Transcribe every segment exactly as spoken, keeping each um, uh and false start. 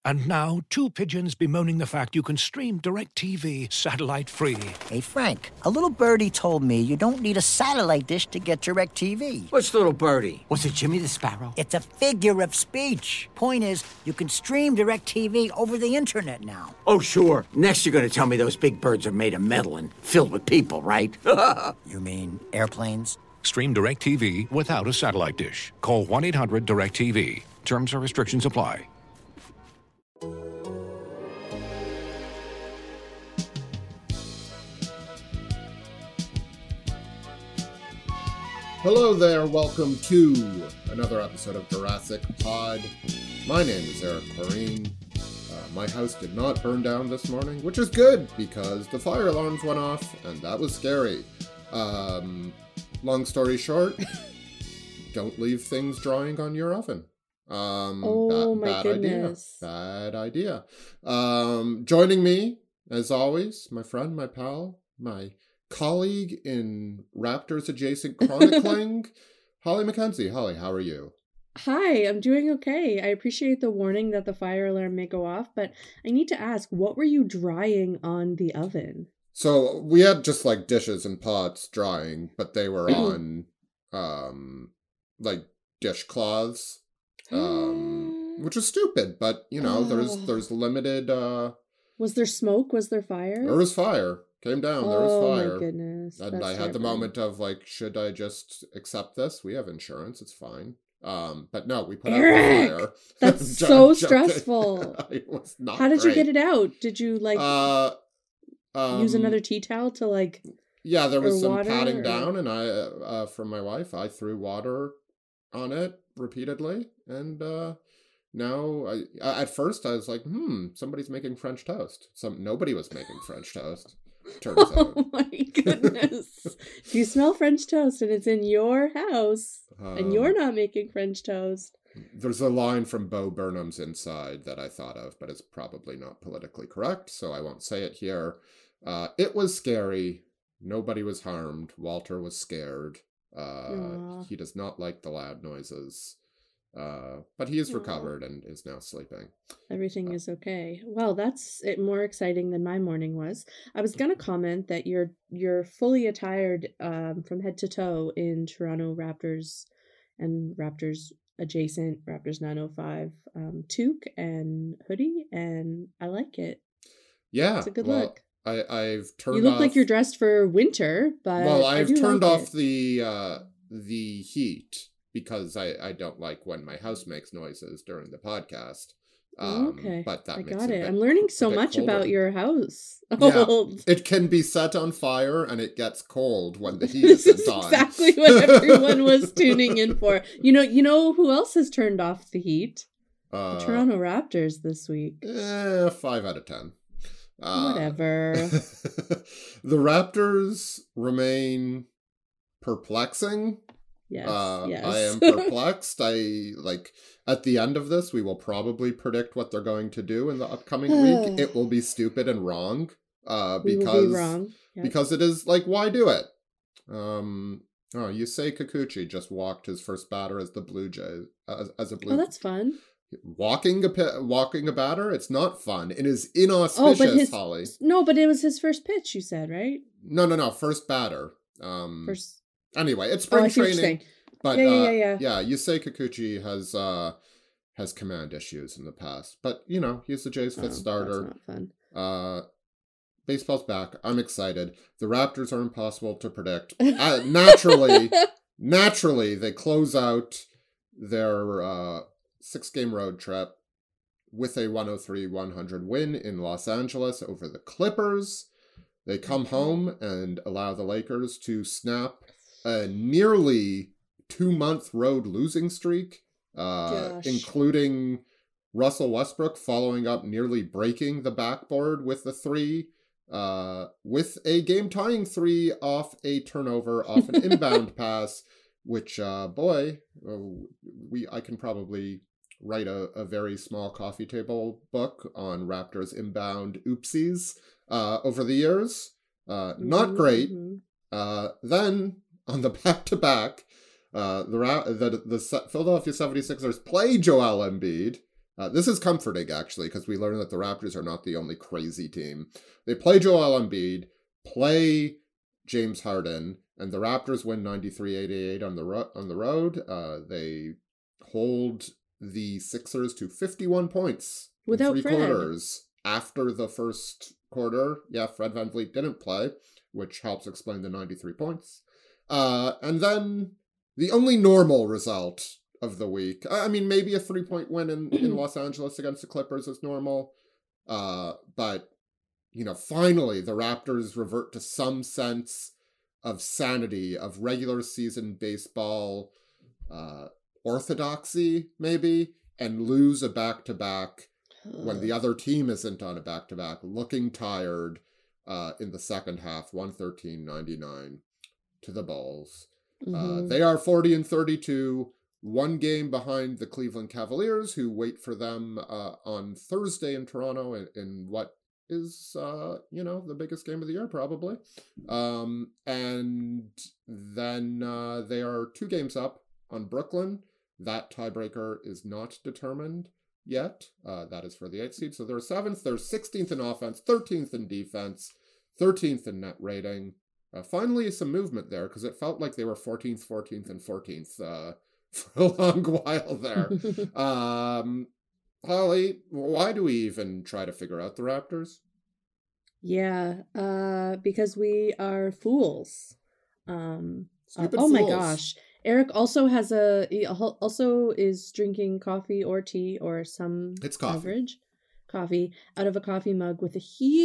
And now, two pigeons bemoaning the fact you can stream DirecTV satellite-free. Hey, Frank, a little birdie told me you don't need a satellite dish to get DirecTV. What's little birdie? Was it Jimmy the Sparrow? It's a figure of speech. Point is, you can stream DirecTV over the internet now. Oh, sure. Next you're going to tell me those big birds are made of metal and filled with people, right? You mean airplanes? Stream DirecTV without a satellite dish. Call one eight hundred direct T V. Terms and restrictions apply. Hello there, welcome to another episode of Jurassic Pod. My name is Eric Corrine. Uh, my house did not burn down this morning, which is good because the fire alarms went off and that was scary. Um, long story short, don't leave things drying on your oven. Um, oh bad, my bad goodness. idea. Bad idea. Um, joining me, as always, my friend, my pal, my colleague in Raptors adjacent chronicling, Holly McKenzie. Holly, how are you? Hi, I'm doing okay. I appreciate the warning that the fire alarm may go off, but I need to ask, what were you drying on the oven? So we had just like dishes and pots drying, but they were on um like dishcloths, um, which is stupid. But you know, Oh. there's there's limited. Uh, Was there smoke? Was there fire? there was fire. Came down. There was Oh fire. my goodness. And That's I had the terrifying. moment of like, should I just accept this? We have insurance. It's fine. Um, but no, we put out Eric, the fire. That's Jo- so joking. stressful. It was not How did great. you get it out? Did you like Uh, um, use another tea towel to like Yeah, there was or some water, patting or- down, and I, uh, uh, from my wife, I threw water on it repeatedly, and uh, now, I, uh, at first, I was like, hmm, somebody's making French toast. Some nobody was making French toast. Turns out. Oh my goodness. If you smell French toast and it's in your house and Um, you're not making French toast. There's a line from Bo Burnham's Inside that I thought of, but it's probably not politically correct, so I won't say it here. Uh, it was scary. Nobody was harmed. Walter was scared. Uh, Aw. he does not like the loud noises. Uh, but he is Aw. recovered and is now sleeping. Everything Uh, is okay. Well, that's it more exciting than my morning was. I was gonna comment that you're you're fully attired um, from head to toe in Toronto Raptors and Raptors adjacent Raptors nine oh five um, toque and hoodie, and I like it. Yeah. It's a good well, look. I, I've turned You look off... like you're dressed for winter, but Well, I I've do turned like off it. the uh, the heat because I, I don't like when my house makes noises during the podcast. Oh, Um, okay, But that I makes got it. it. a bit- I'm learning so a bit much colder. about your house. Yeah. Oh, It can be set on fire and it gets cold when the heat this isn't is on. exactly what everyone was tuning in for. You know, you know who else has turned off the heat? Uh, The Toronto Raptors this week. eh, five out of ten. Uh, Whatever. The Raptors remain perplexing. Yes, uh, yes. I am perplexed. I like at the end of this, we will probably predict what they're going to do in the upcoming week. It will be stupid and wrong. Uh, we because will be wrong. Yep. because it is like, why do it? Um, oh, Yusei Kikuchi just walked his first batter as the Blue Jays as, as a Blue. Oh, that's fun. Walking a pi- walking a batter. It's not fun. It is Oh, inauspicious, but his Holly. no, but it was his first pitch. You said right? No, no, no. First batter. Um. First. Anyway, it's Oh, spring I see what you're training. saying. But Yeah, yeah, uh, yeah, yeah, Yusei Kikuchi has uh has command issues in the past, but you know he's the Jays' fifth Oh, starter. That's not fun. Uh, baseball's back. I'm excited. The Raptors are impossible to predict. Uh, naturally, naturally, they close out their uh, six-game road trip with a one oh three one hundred win in Los Angeles over the Clippers. They come home and allow the Lakers to snap a nearly two-month road losing streak, uh, Gosh. including Russell Westbrook following up nearly breaking the backboard with the three, uh, with a game-tying three off a turnover, off an inbound pass, which, uh, boy, uh, we I can probably write a, a very small coffee table book on Raptors inbound oopsies uh, over the years. Uh, not great. Mhm. Uh, then, on the back-to-back, uh, the, Ra- the the Se- Philadelphia seventy-sixers play Joel Embiid, Uh, this is comforting, actually, because we learned that the Raptors are not the only crazy team. They play Joel Embiid, play James Harden, and the Raptors win ninety-three eighty-eight on the ro- on the road. Uh, they hold the Sixers to fifty-one points Without in three Fred. quarters. After the first quarter, yeah, Fred VanVleet didn't play, which helps explain the ninety-three points. Uh, and then the only normal result of the week, I mean, maybe a three-point win in, in Los Angeles against the Clippers is normal. Uh, but, you know, finally the Raptors revert to some sense of sanity, of regular season baseball uh, orthodoxy, maybe, and lose a back-to-back when the other team isn't on a back-to-back, looking tired uh, in the second half, one thirteen ninety-nine to the Bulls. Mm-hmm. Uh, they are forty and thirty-two, one game behind the Cleveland Cavaliers, who wait for them uh, on Thursday in Toronto in, in what is, uh, you know, the biggest game of the year, probably. Um, and then uh, they are two games up on Brooklyn. That tiebreaker is not determined yet. Uh, that is for the eighth seed. So they're seventh, they're sixteenth in offense, thirteenth in defense, thirteenth in net rating. Uh, finally, some movement there, because it felt like they were fourteenth, fourteenth, and fourteenth uh, for a long while there. um, Holly, why do we even try to figure out the Raptors? Yeah, uh, because we are fools. Um, uh, Stupid oh my fools. gosh. Eric also has a, he al- also is drinking coffee or tea or some It's coffee. beverage, coffee, out of a coffee mug with a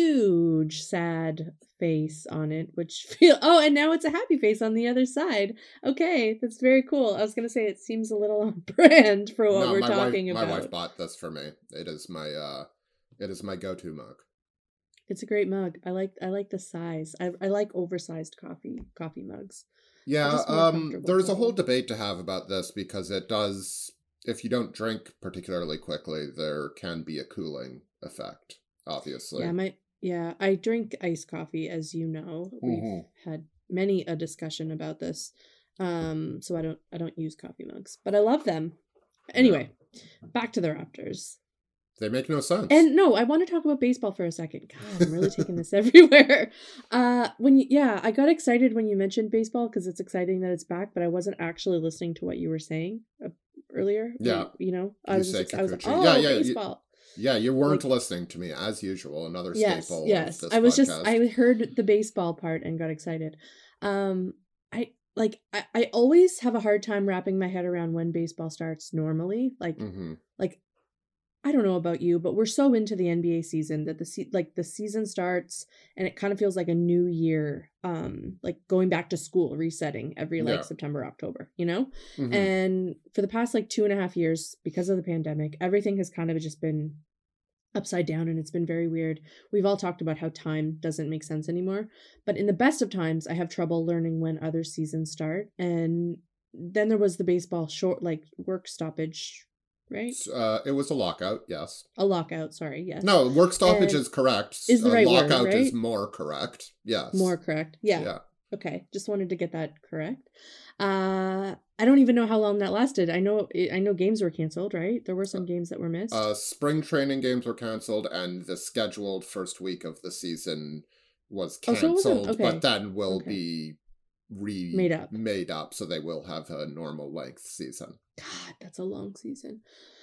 huge sad face on it, which feel, oh, and now it's a happy face on the other side. Okay, that's very cool. I was going to say it seems a little on brand for what no, we're my talking wife, about. My wife bought this for me. It is my, uh, it is my go-to mug. It's a great mug. I like I like the size. I I like oversized coffee coffee mugs. Yeah, just more um, comfortable there's for a whole them. debate to have about this, because it does, if you don't drink particularly quickly, there can be a cooling effect, obviously. Yeah, my yeah, I drink iced coffee, as you know. We've Mhm. had many a discussion about this. Um, so I don't I don't use coffee mugs, but I love them. Anyway, back to the Raptors. They make no sense. And no, I want to talk about baseball for a second. God, I'm really taking this everywhere. Uh, when you, yeah, I got excited when you mentioned baseball because it's exciting that it's back, but I wasn't actually listening to what you were saying uh, earlier. Yeah. You, you know, I You was say just, I was like, Kikuchi. oh, Yeah, yeah, you- baseball. yeah, you weren't like- listening to me, as usual. Another Yes, staple yes. of this I was podcast. just, I heard the baseball part and got excited. Um, I like, I, I always have a hard time wrapping my head around when baseball starts normally. Like, Mm-hmm. like I don't know about you, but we're so into the N B A season that the se- like the season starts and it kind of feels like a new year, um, like going back to school, resetting every like Yeah. September, October, you know? Mm-hmm. And for the past like two and a half years, because of the pandemic, everything has kind of just been upside down and it's been very weird. We've all talked about how time doesn't make sense anymore, but in the best of times, I have trouble learning when other seasons start. And then there was the baseball short, like work stoppage, right? Uh, it was a lockout, yes. A lockout, sorry, yes. No, work stoppage And is correct. is the A right word, lockout is right? more correct. Yes. More correct. Yeah. Yeah. Okay. Just wanted to get that correct. Uh, I don't even know how long that lasted. I know I know games were canceled, right? There were some games that were missed. Uh, spring training games were canceled, and the scheduled first week of the season was Oh, so it wasn't- canceled, okay. but then will Okay. be re Made up. made up, so they will have a normal length season. God, that's a long season.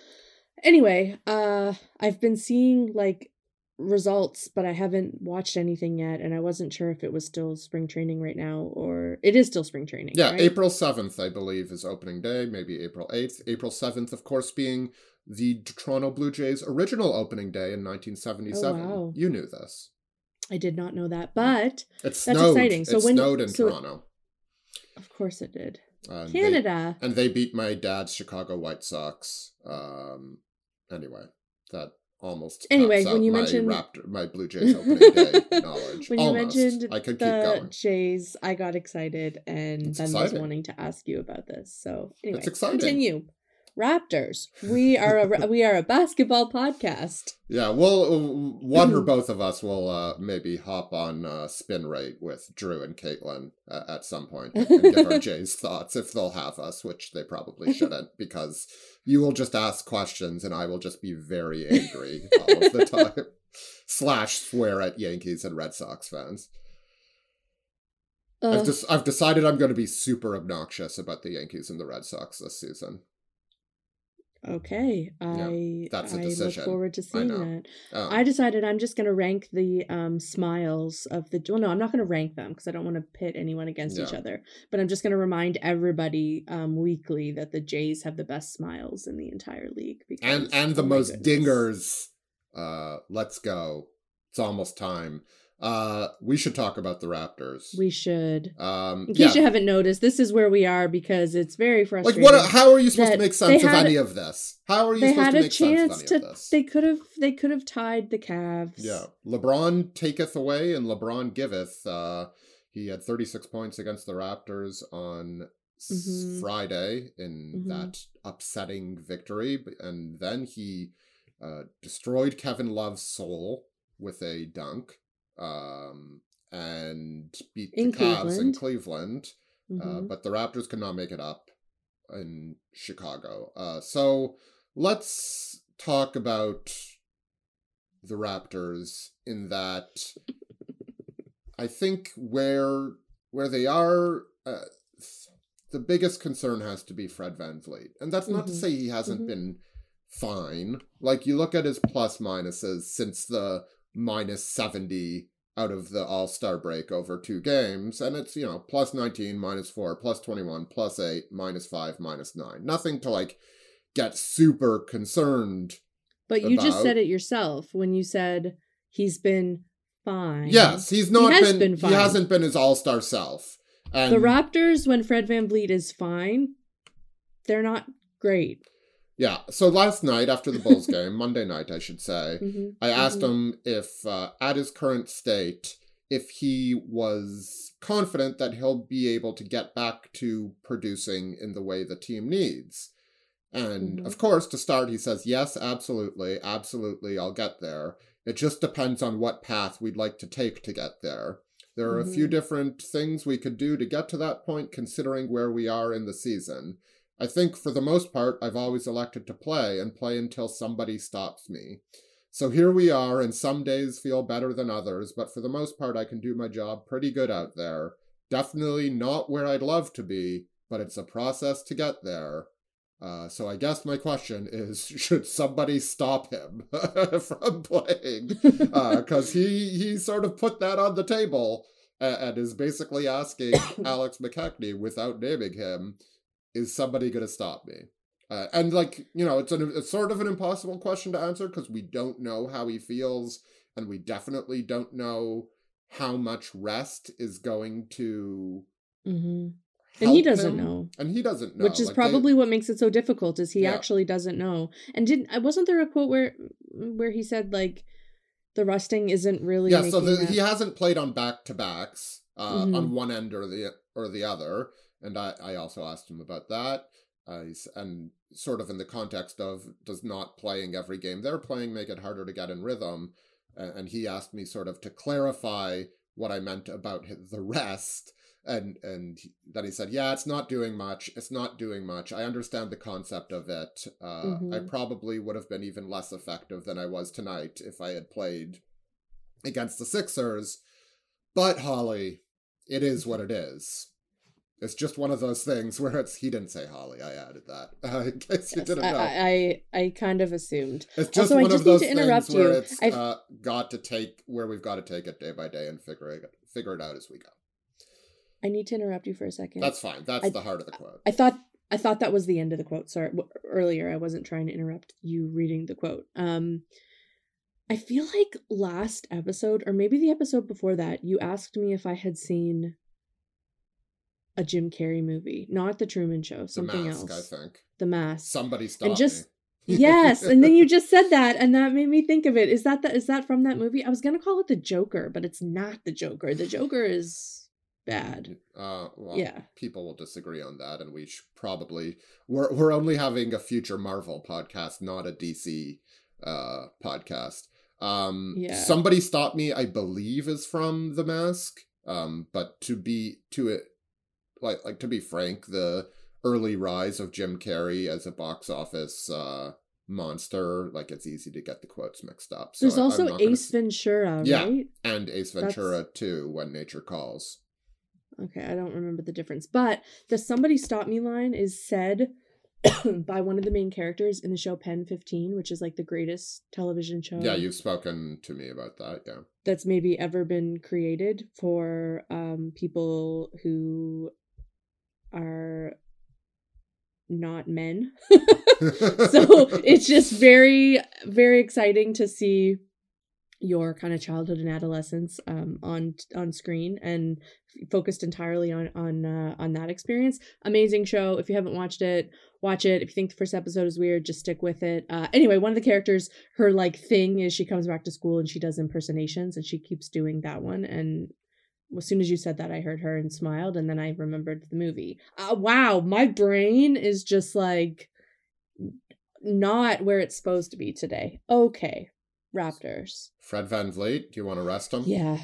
Anyway, uh, I've been seeing like results, but I haven't watched anything yet, and I wasn't sure if it was still spring training right now or it is still spring training. Yeah, right? April seventh, I believe, is opening day, maybe April eighth. April seventh, of course, being the Toronto Blue Jays' original opening day in nineteen seventy-seven. Oh, wow. You knew this. I did not know that, but It That's snowed. exciting. So it when- snowed in so- Toronto. of course it did. And they- Canada. and they beat my dad's Chicago White Sox. Um, anyway, that almost tops Anyway, out when you my mentioned- Raptor, my Blue Jays opening day knowledge. When you almost. mentioned I could the keep going. Jays, I got excited and It's then was exciting. wanting to ask you about this. So anyway, It's exciting. continue. Raptors. We are a we are a basketball podcast. Yeah, well, one or both of us will uh, maybe hop on uh, Spin Rate with Drew and Caitlin uh, at some point and give our Jay's thoughts if they'll have us, which they probably shouldn't, because you will just ask questions and I will just be very angry all of the time. Slash swear at Yankees and Red Sox fans. Uh, I've just I've decided I'm going to be super obnoxious about the Yankees and the Red Sox this season. Okay, I yeah, that's a I decision. look forward to seeing that. Um, I decided I'm just going to rank the um, smiles of the. Well, no, I'm not going to rank them because I don't want to pit anyone against yeah. each other. But I'm just going to remind everybody um, weekly that the Jays have the best smiles in the entire league. Because, and and the oh most goodness. dingers. Uh, let's go. It's almost time. Uh, we should talk about the Raptors. We should. Um, in case yeah. you haven't noticed, this is where we are because it's very frustrating. Like, what? How are you supposed to make sense of had, any of this? How are you they supposed had to a make sense chance of any to, of this? They could have. They could have tied the Cavs. Yeah, LeBron taketh away, and LeBron giveth. Uh, he had thirty-six points against the Raptors on mm-hmm. s- Friday in mm-hmm. that upsetting victory, and then he uh, destroyed Kevin Love's soul with a dunk. Um, and beat in the Cavs Cleveland. in Cleveland, mm-hmm. uh, but the Raptors could not make it up in Chicago. Uh, so let's talk about the Raptors in that I think where where they are, uh, the biggest concern has to be Fred VanVleet, and that's not mm-hmm. to say he hasn't mm-hmm. been fine. Like, you look at his plus minuses since the minus seventy out of the All-Star break over two games, and it's, you know, plus nineteen, minus four, plus twenty-one, plus eight, minus five, minus nine. Nothing to, like, get super concerned But you about. just said it yourself when you said he's been fine. Yes, he's not he has been, been fine. He hasn't been his All-Star self. And the Raptors, when Fred VanVleet is fine, they're not great. Yeah, so last night after the Bulls game, Monday night I should say, mm-hmm. I asked mm-hmm. him if, uh, at his current state, if he was confident that he'll be able to get back to producing in the way the team needs. And, mm-hmm. of course, to start, he says, yes, absolutely, absolutely, I'll get there. It just depends on what path we'd like to take to get there. There are mm-hmm. a few different things we could do to get to that point, considering where we are in the season. I think, for the most part, I've always elected to play, and play until somebody stops me. So here we are, and some days feel better than others, but for the most part, I can do my job pretty good out there. Definitely not where I'd love to be, but it's a process to get there. Uh, so I guess my question is, should somebody stop him from playing? Because uh, he, he sort of put that on the table, and, and is basically asking Alex McKechnie, without naming him, is somebody going to stop me? Uh, and, like, you know, it's, an, it's sort of an impossible question to answer because we don't know how he feels, and we definitely don't know how much rest is going to mm-hmm. And he doesn't him. know. And he doesn't know. Which is like probably they, what makes it so difficult, is he yeah. actually doesn't know. And didn't wasn't there a quote where where he said, like, the resting isn't really Yeah, so the, that... he hasn't played on back-to-backs uh, mm-hmm. on one end or the or the other. And I, I also asked him about that. Uh, and sort of in the context of, does not playing every game they're playing make it harder to get in rhythm? Uh, and he asked me sort of to clarify what I meant about the rest. And and then he said, yeah, it's not doing much. It's not doing much. I understand the concept of it. Uh, mm-hmm. I probably would have been even less effective than I was tonight if I had played against the Sixers. But, Holly, it is what it is. It's just one of those things where it's, he didn't say Holly, I added that, uh, in case you yes, didn't know. I, I I kind of assumed. It's just also, one I just of those need to interrupt things where you. it's uh, got to take, where we've got to take it day by day and figure it, figure it out as we go. I need to interrupt you for a second. That's fine. That's I, the heart of the quote. I thought I thought that was the end of the quote. Sorry, earlier I wasn't trying to interrupt you reading the quote. Um, I feel like last episode, or maybe the episode before that, you asked me if I had seen a Jim Carrey movie, not The Truman Show, something The Mask, else. I think. The Mask. Somebody stop and just, me. Yes, and then you just said that, and that made me think of it. Is that the, is that from that movie? I was gonna call it The Joker, but it's not The Joker. The Joker is bad. Uh, well, Yeah. people will disagree on that, and we should probably we're we're only having a future Marvel podcast, not a D C uh podcast. Um, Yeah. Somebody Stop Me, I believe, is from The Mask. Um, but to be to it, like like to be frank, the early rise of Jim Carrey as a box office uh monster, like it's easy to get the quotes mixed up. So There's I- I'm also not gonna Ace s- Ventura, Yeah. right? and Ace That's- Ventura too, When Nature Calls. Okay, I don't remember the difference. But the Somebody Stop Me line is said by one of the main characters in the show Pen fifteen, which is like the greatest television show Yeah, you've spoken to me about that. Yeah. that's maybe ever been created for um, people who are not men. So it's just very, very exciting to see your kind of childhood and adolescence um, on on screen and f- focused entirely on on uh, on that experience. Amazing show. If you haven't watched it, watch it. If you think the first episode is weird, just stick with it. Uh, anyway, one of the characters, her like thing is she comes back to school and she does impersonations, and she keeps doing that one. And as soon as you said that, I heard her and smiled, and then I remembered the movie. Uh, wow, my brain is just like not where it's supposed to be today. Okay, Raptors. Fred Van Vliet, do you want to rest him? Yeah.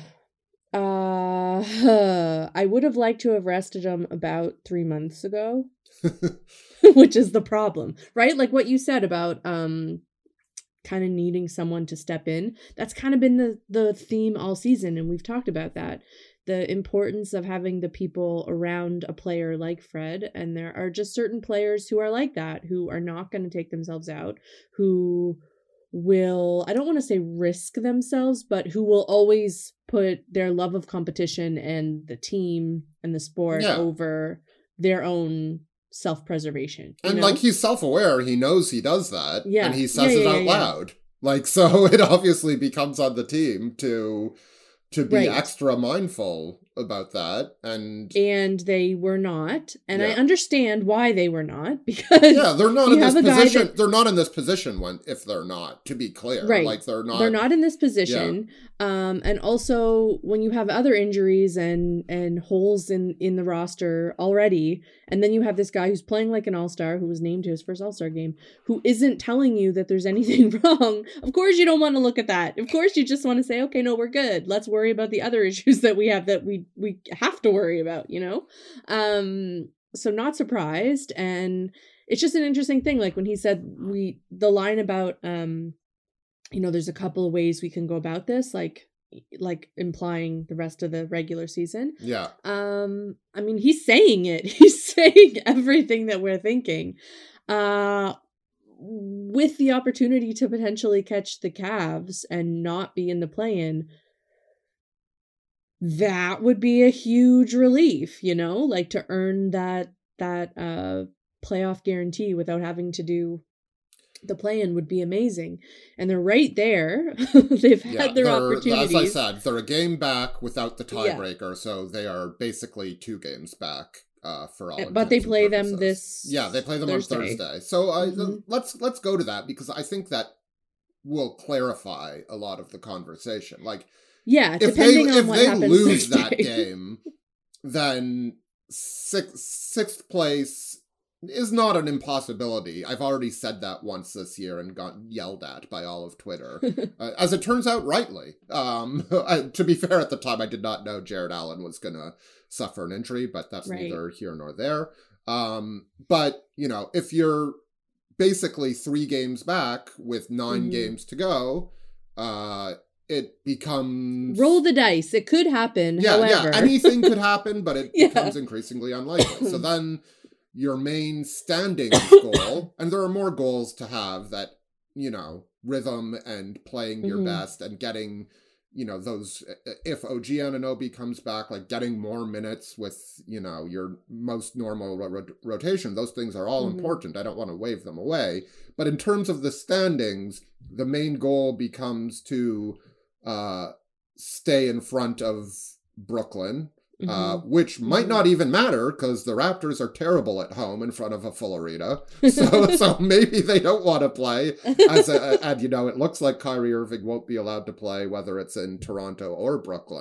Uh, I would have liked to have rested him about three months ago, which is the problem, right? Like what you said about um, kind of needing someone to step in. That's kind of been the the theme all season, and we've talked about that. The importance of having the people around a player like Fred, and there are just certain players who are like that, who are not going to take themselves out, who will, I don't want to say risk themselves, but who will always put their love of competition and the team and the sport Yeah. over their own self-preservation. you And know? like he's self-aware, he knows he does that, Yeah. and he says Yeah, it yeah, out yeah, yeah. loud. Like, so it obviously becomes on the team to to be Right. extra mindful about that. And and they were not, and I Yeah. understand why they were not, because yeah, they're not you in this have a guy position. that- They're not in this position when if they're not, to be clear. Right. Like they're not they're not in this position. Um, and also when you have other injuries and and holes in in the roster already, and then you have this guy who's playing like an all-star, who was named to his first all-star game, who isn't telling you that there's anything wrong. Of course you don't want to look at that. Of course you just want to say, okay, no, we're good. Let's worry about the other issues that we have that we we have to worry about, you know? Um, so not surprised. And it's just an interesting thing. Like when he said we the line about um you know, there's a couple of ways we can go about this, like like implying the rest of the regular season. Yeah. Um, I mean, he's saying it. He's saying everything that we're thinking. Uh with the opportunity to potentially catch the Cavs and not be in the play-in, that would be a huge relief, you know, like to earn that that uh playoff guarantee without having to do the play-in would be amazing. And they're right there. They've had Yeah, their they're- opportunities. as I said, they're a game back without the Yeah. tiebreaker, so they are basically two games back uh, for all. Uh, but they intents and play them purposes. this Yeah, they play them Thursday. on Thursday. So I, Mhm. let's let's go to that because I think that will clarify a lot of the conversation. Like Yeah, if they depending on if what they happens lose that Thursday. game, then sixth sixth place is not an impossibility. I've already said that once this year and got yelled at by all of Twitter. uh, as it turns out, rightly. Um, I, to be fair, at the time, I did not know Jared Allen was going to suffer an injury, but that's Right. neither here nor there. Um, but, you know, if you're basically three games back with nine Mhm. games to go, uh, it becomes... Roll the dice. It could happen. Yeah, however. yeah, anything could happen, but it Yeah. becomes increasingly unlikely. So then your main standings goal, and there are more goals to have that, you know, rhythm and playing your Mhm. best and getting, you know, those, if O G Anunoby comes back, like getting more minutes with, you know, your most normal ro- rotation, those things are all Mhm. important. I don't want to wave them away. But in terms of the standings, the main goal becomes to uh, stay in front of Brooklyn, uh, Mhm. which might Mhm. not even matter because the Raptors are terrible at home in front of a full arena. So, so maybe they don't want to play. As a, and you know, it looks like Kyrie Irving won't be allowed to play whether it's in Toronto or Brooklyn.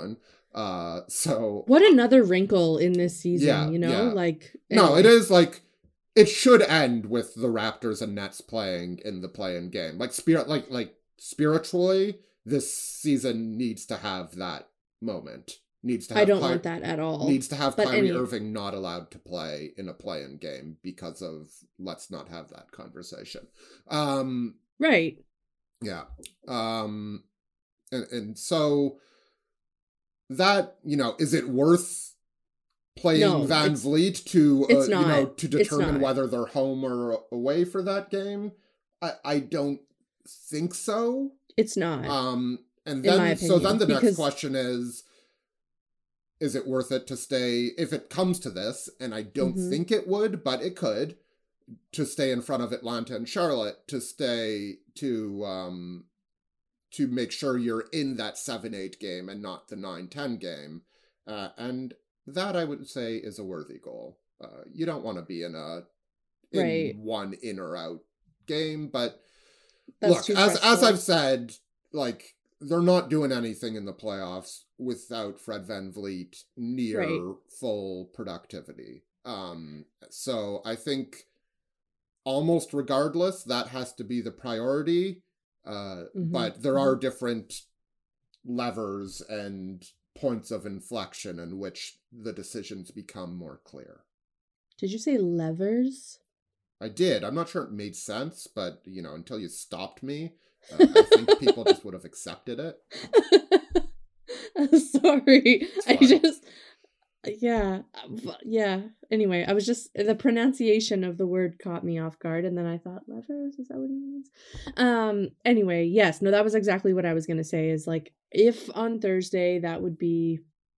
Uh, so what another wrinkle in this season, Yeah, you know? yeah. Like no, anyway. it is like it should end with the Raptors and Nets playing in the play-in game. Like spirit, like like spiritually, this season needs to have that moment. Needs to. Have I don't Ky- want that at all. Needs to have But Kyrie any- Irving not allowed to play in a play-in game because of let's not have that conversation. Um, Right. yeah. Um, and, and so that, you know, is it worth playing No, Van it's- Vliet to, uh, it's you not. know, to It's determine not. whether they're home or away for that game? I, I don't think so. It's not. Um, and In my then, so then opinion, the next because- question is, is it worth it to stay, if it comes to this, and I don't Mhm. think it would, but it could, to stay in front of Atlanta and Charlotte, to stay, to, um, to make sure you're in that seven eight game and not the nine ten game. Uh, and that, I would say, is a worthy goal. Uh, you don't want to be in a, in Right. one in or out game, but That's look, too as as stressful. I've said, like, they're not doing anything in the playoffs without Fred Van Vliet near Right. full productivity. Um, so I think almost regardless, that has to be the priority. Uh, Mhm, But there are different levers and points of inflection in which the decisions become more clear. Did you say levers? I did. I'm not sure it made sense, but, you know, until you stopped me, uh, I think people just would have accepted it. I'm sorry. I fine. just yeah. uh, Yeah. Anyway, I was just the pronunciation of the word caught me off guard, and then I thought, levers, is that what he means? Um anyway, yes, no, that was exactly what I was gonna say, is like if on Thursday that would be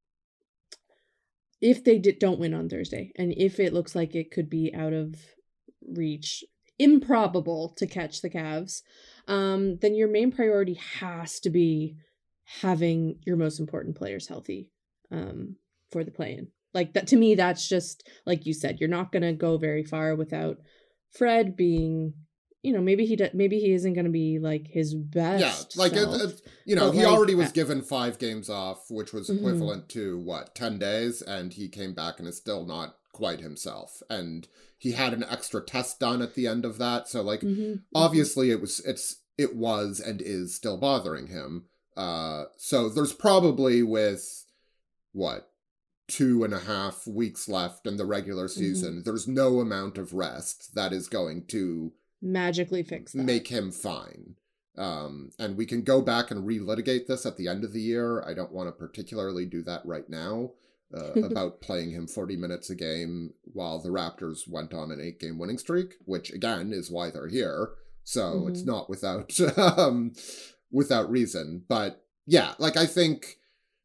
if they did, don't win on Thursday, and if it looks like it could be out of reach, improbable to catch the Cavs, um, then your main priority has to be having your most important players healthy um, for the play-in. Like that, to me, that's just like you said. You're not gonna go very far without Fred being, you know, maybe he do, maybe he isn't gonna be like his best. Yeah, like, it, self. it, you know, but, he like, already was uh, given five games off, which was Mhm. equivalent to, what, ten days? And he came back and is still not quite himself. And he had an extra test done at the end of that. So, like, Mhm, obviously it was, it's, it was and is still bothering him. Uh, so there's probably with, what, two and a half weeks left in the regular season, there's no amount of rest that is going to magically fix that. make him fine. Um, and we can go back and relitigate this at the end of the year. I don't want to particularly do that right now, uh, about playing him forty minutes a game while the Raptors went on an eight-game winning streak, which, again, is why they're here. So Mhm. it's not without um, without reason. But, yeah, like, I think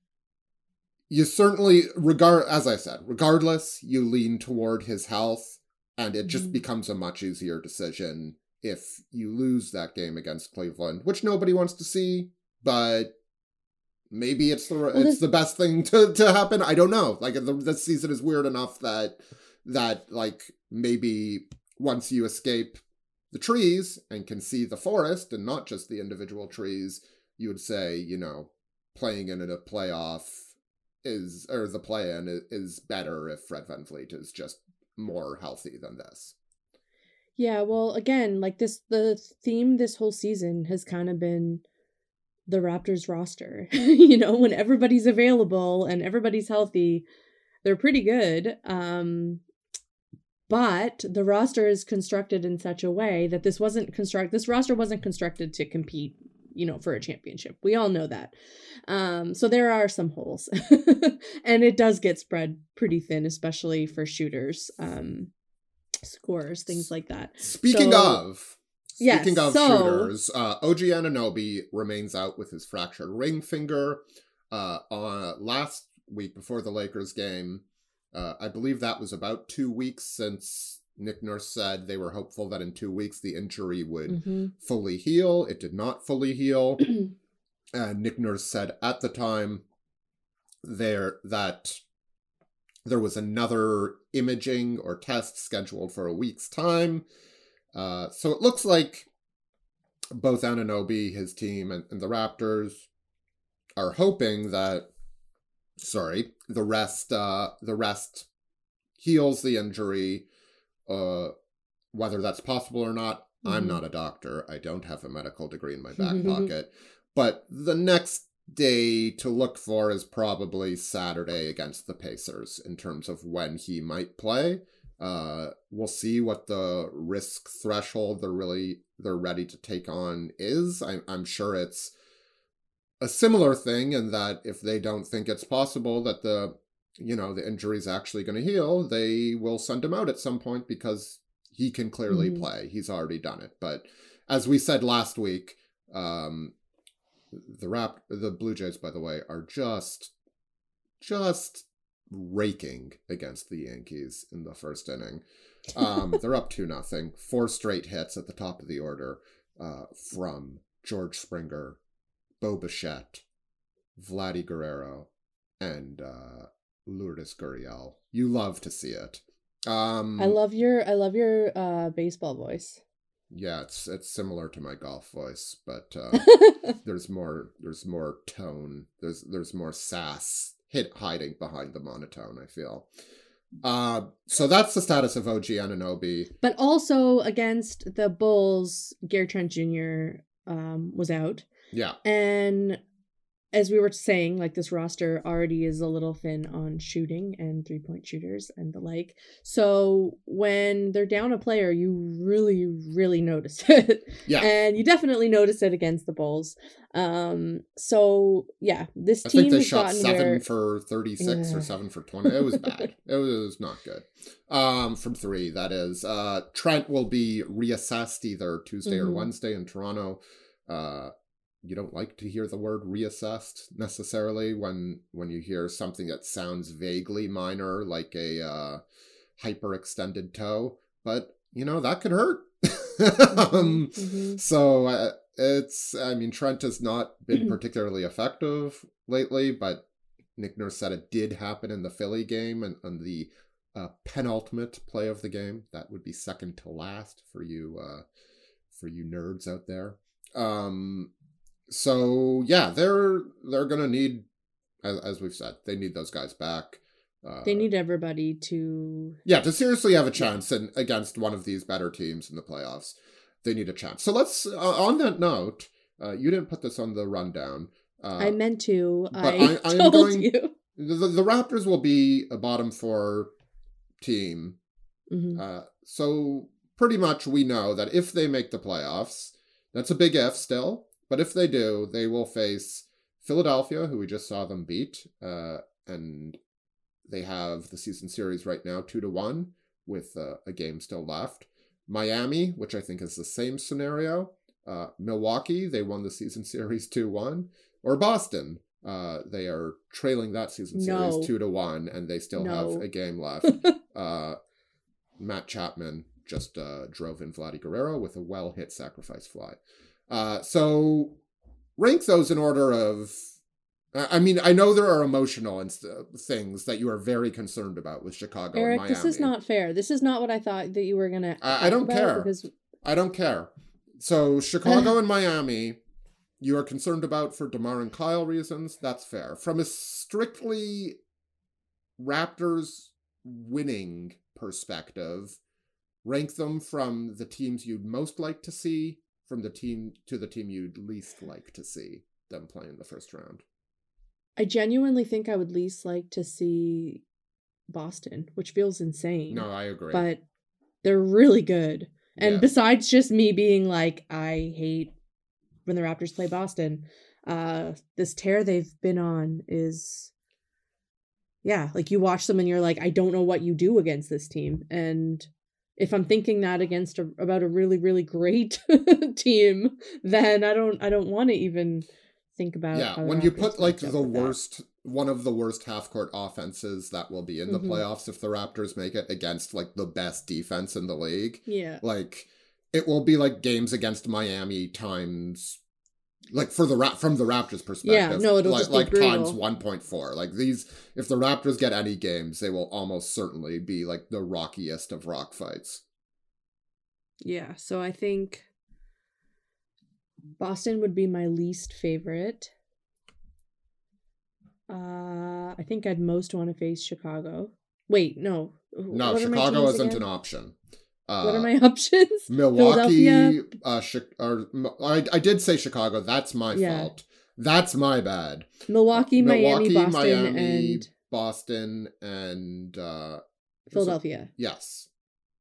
you certainly, regard as I said, regardless, you lean toward his health, and it just Mhm. becomes a much easier decision if you lose that game against Cleveland, which nobody wants to see, but maybe it's the Well, it's this- the best thing to, to happen. I don't know. Like, the, this season is weird enough that that like maybe once you escape the trees and can see the forest and not just the individual trees, you would say, you know, playing in a playoff is, or the play-in is, is better if Fred VanVleet is just more healthy than this. Yeah, well, again, like this, the theme this whole season has kind of been the Raptors roster. You know, when everybody's available and everybody's healthy, they're pretty good. Um, but the roster is constructed in such a way that this wasn't construct. This roster wasn't constructed to compete, you know, for a championship. We all know that. Um, so there are some holes, and it does get spread pretty thin, especially for shooters. Um, scores, things like that. Speaking So- of, Yes, speaking of so- shooters, uh, O G Anunoby remains out with his fractured ring finger. Uh, on last week before the Lakers game, uh, I believe that was about two weeks since Nick Nurse said they were hopeful that in two weeks the injury would Mhm. fully heal. It did not fully heal. And Nick Nurse said at the time there that there was another imaging or test scheduled for a week's time. Uh, so it looks like both Anunoby, his team, and, and the Raptors are hoping that sorry, the rest, uh, the rest heals the injury, uh, whether that's possible or not. Mm-hmm. I'm not a doctor. I don't have a medical degree in my back pocket. But the next day to look for is probably Saturday against the Pacers in terms of when he might play. Uh, we'll see what the risk threshold they're really they're ready to take on is. I, I'm sure it's a similar thing in that if they don't think it's possible that the you know the injury is actually going to heal, they will send him out at some point because he can clearly mm-hmm. play. He's already done it. But as we said last week, um, the Rap the Blue Jays, by the way, are just just. raking against the Yankees in the first inning. Um, they're up two nothing. Four straight hits at the top of the order uh, from George Springer, Bo Bichette, Vladdy Guerrero, and uh, Lourdes Gurriel. You love to see it. Um, I love your I love your uh, baseball voice. Yeah, it's it's similar to my golf voice, but uh, there's more there's more tone. There's there's more sass. Hit hiding behind the monotone, I feel. Uh, so that's the status of O G Anunoby. But also against the Bulls, Gary Trent Junior um, was out. Yeah. And as we were saying, like this roster already is a little thin on shooting and three-point shooters and the like. So when they're down a player, you really, really notice it. Yeah. And you definitely notice it against the Bulls. Um, so yeah, this I team think they has shot gotten seven where... for thirty-six yeah. or seven for twenty. It was bad. It was not good. Um, from three, that is. Uh, Trent will be reassessed either Tuesday mm-hmm. or Wednesday in Toronto. Uh, you don't like to hear the word reassessed necessarily when when you hear something that sounds vaguely minor, like a uh, hyperextended toe. But, you know, that could hurt. um, mm-hmm. So uh, it's, I mean, Trent has not been particularly effective lately, but Nick Nurse said it did happen in the Philly game and on the uh, penultimate play of the game. That would be second to last for you, uh, for you nerds out there. Um, So yeah, they're they're gonna need, as, as we've said, they need those guys back. Uh, they need everybody to yeah to seriously have a chance and against one of these better teams in the playoffs. They need a chance. So let's uh, on that note, uh, you didn't put this on the rundown. Uh, I meant to. But I, I, I told going, you. The, the Raptors will be a bottom four team. Mm-hmm. Uh, so pretty much we know that if they make the playoffs, that's a big if still. But if they do, they will face Philadelphia, who we just saw them beat, uh, and they have the season series right now two to one with uh, a game still left. Miami, which I think is the same scenario. Uh, Milwaukee, they won the season series two one. Or Boston, uh, they are trailing that season series no. two to one, and they still no. have a game left. uh, Matt Chapman just uh, drove in Vladdy Guerrero with a well-hit sacrifice fly. Uh, so rank those in order of, I mean, I know there are emotional and st- things that you are very concerned about with Chicago Eric, and Miami. this is not fair. This is not what I thought that you were going to I, I don't care. Because... I don't care. So Chicago and Miami, you are concerned about for DeMar and Kyle reasons. That's fair. From a strictly Raptors winning perspective, rank them from the teams you'd most like to see from the team to the team you'd least like to see them play in the first round. I genuinely think I would least like to see Boston, which feels insane. No, I agree. But they're really good. And yeah. besides just me being like, I hate when the Raptors play Boston, uh, this tear they've been on is, yeah, like you watch them and you're like, I don't know what you do against this team. And if I'm thinking that against a, about a really, really great team, then I don't, I don't want to even think about. Yeah, when you put like the worst, one of the worst half court offenses that will be in the mm-hmm. playoffs if the Raptors make it against like the best defense in the league. Yeah, like it will be like games against Miami times, like for the Ra- from the Raptors perspective. Yeah, no, it'll like, just be like brutal. times one point four. Like these, if the Raptors get any games, they will almost certainly be like the rockiest of rock fights. Yeah, so I think Boston would be my least favorite. Uh, I think I'd most want to face Chicago. Wait, no. No, What are my Chicago teams isn't again? an option. Uh, What are my options? Milwaukee, Philadelphia. uh, Chi- or, I, I did say Chicago. That's my Yeah. fault. That's my bad. Milwaukee, Miami, Milwaukee, Boston, Miami, and Boston, and uh, Philadelphia. yes.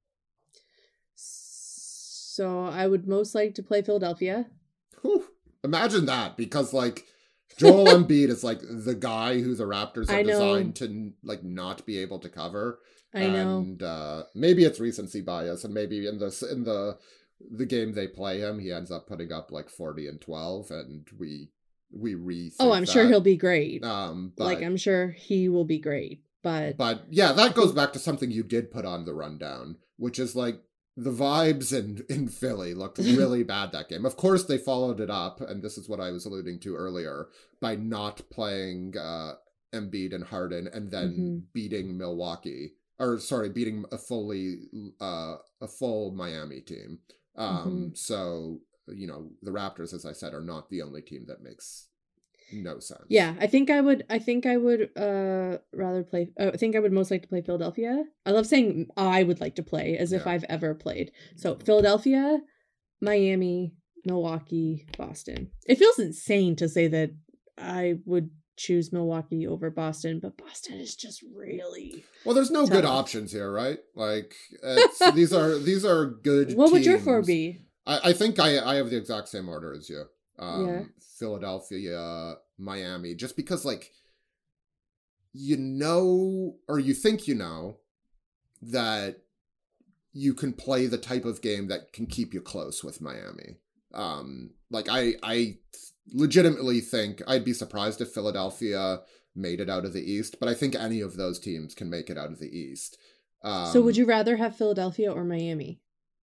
So I would most like to play Philadelphia. Whew. Imagine that, because like Joel Embiid is like the guy who the Raptors are I know. designed to like not be able to cover. I know. And uh, maybe it's recency bias, and maybe in the in the the game they play him, he ends up putting up like forty and twelve, and we we re. Oh, I'm sure he'll be great. Um, but, like, I'm sure he will be great. But but yeah, that goes back to something you did put on the rundown, which is like the vibes in in Philly looked really bad that game. Of course, they followed it up, and this is what I was alluding to earlier, by not playing uh, Embiid and Harden, and then Mhm. beating Milwaukee. Or sorry, beating a fully uh, a full Miami team. Um, Mhm. So you know the Raptors, as I said, are not the only team that makes no sense. yeah, I think I would. I think I would uh rather play. Uh, I think I would most like to play Philadelphia. I love saying I would like to play as if Yeah. I've ever played. So Philadelphia, Miami, Milwaukee, Boston. It feels insane to say that I would choose Milwaukee over Boston, but Boston is just really. Well, there's no good Tough. options here, right? Like it's, these are these are good. What would your four teams. be? I, I think I I have the exact same order as you. Um, Yeah. Philadelphia, Miami, just because like you know, or you think you know, that you can play the type of game that can keep you close with Miami. Um, like I I legitimately think I'd be surprised if Philadelphia made it out of the East, but I think any of those teams can make it out of the East. Um, So would you rather have Philadelphia or Miami?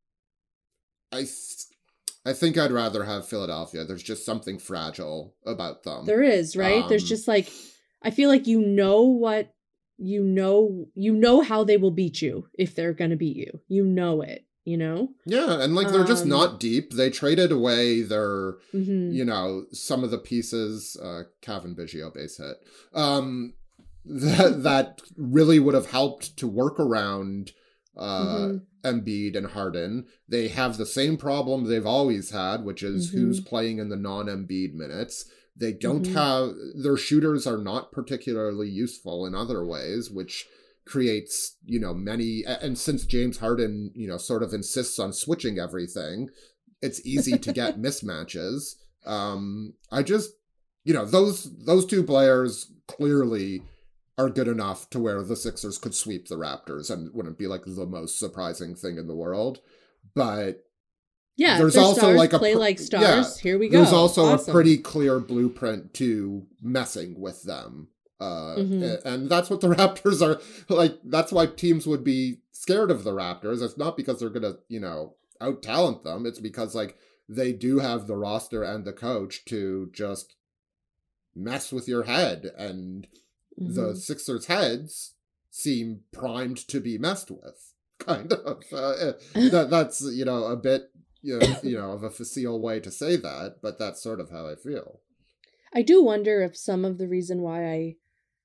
I th- I think I'd rather have Philadelphia. There's just something fragile about them. There is, right? There's Um, just like, I feel like you know what, you know, you know how they will beat you if they're going to beat you. You know it, you know? Yeah, and like they're just Um, not deep. They traded away their, hmm you know, some of the pieces. Uh, Kevin Biggio base hit. Um, that that really would have helped to work around uh, Mhm. Embiid and Harden. They have the same problem they've always had, which is Mhm. who's playing in the non-Embiid minutes. They don't Mhm. have their shooters are not particularly useful in other ways, which creates, you know, many. And since James Harden, you know, sort of insists on switching everything, it's easy to get mismatches. Um, I just, you know, those those two players clearly are good enough to where the Sixers could sweep the Raptors, and it wouldn't be like the most surprising thing in the world. But Yeah, there's there's also stars like a play pr- like stars. yeah, Here we go. there's also Awesome. a pretty clear blueprint to messing with them. Uh, Mhm. a- and that's what the Raptors are like. That's why teams would be scared of the Raptors. It's not because they're gonna, you know, out talent them. It's because like they do have the roster and the coach to just mess with your head, and the Mhm. Sixers' heads seem primed to be messed with. Kind of. Uh, that that's you know a bit you know, you know of a facile way to say that, but that's sort of how I feel. I do wonder if some of the reason why I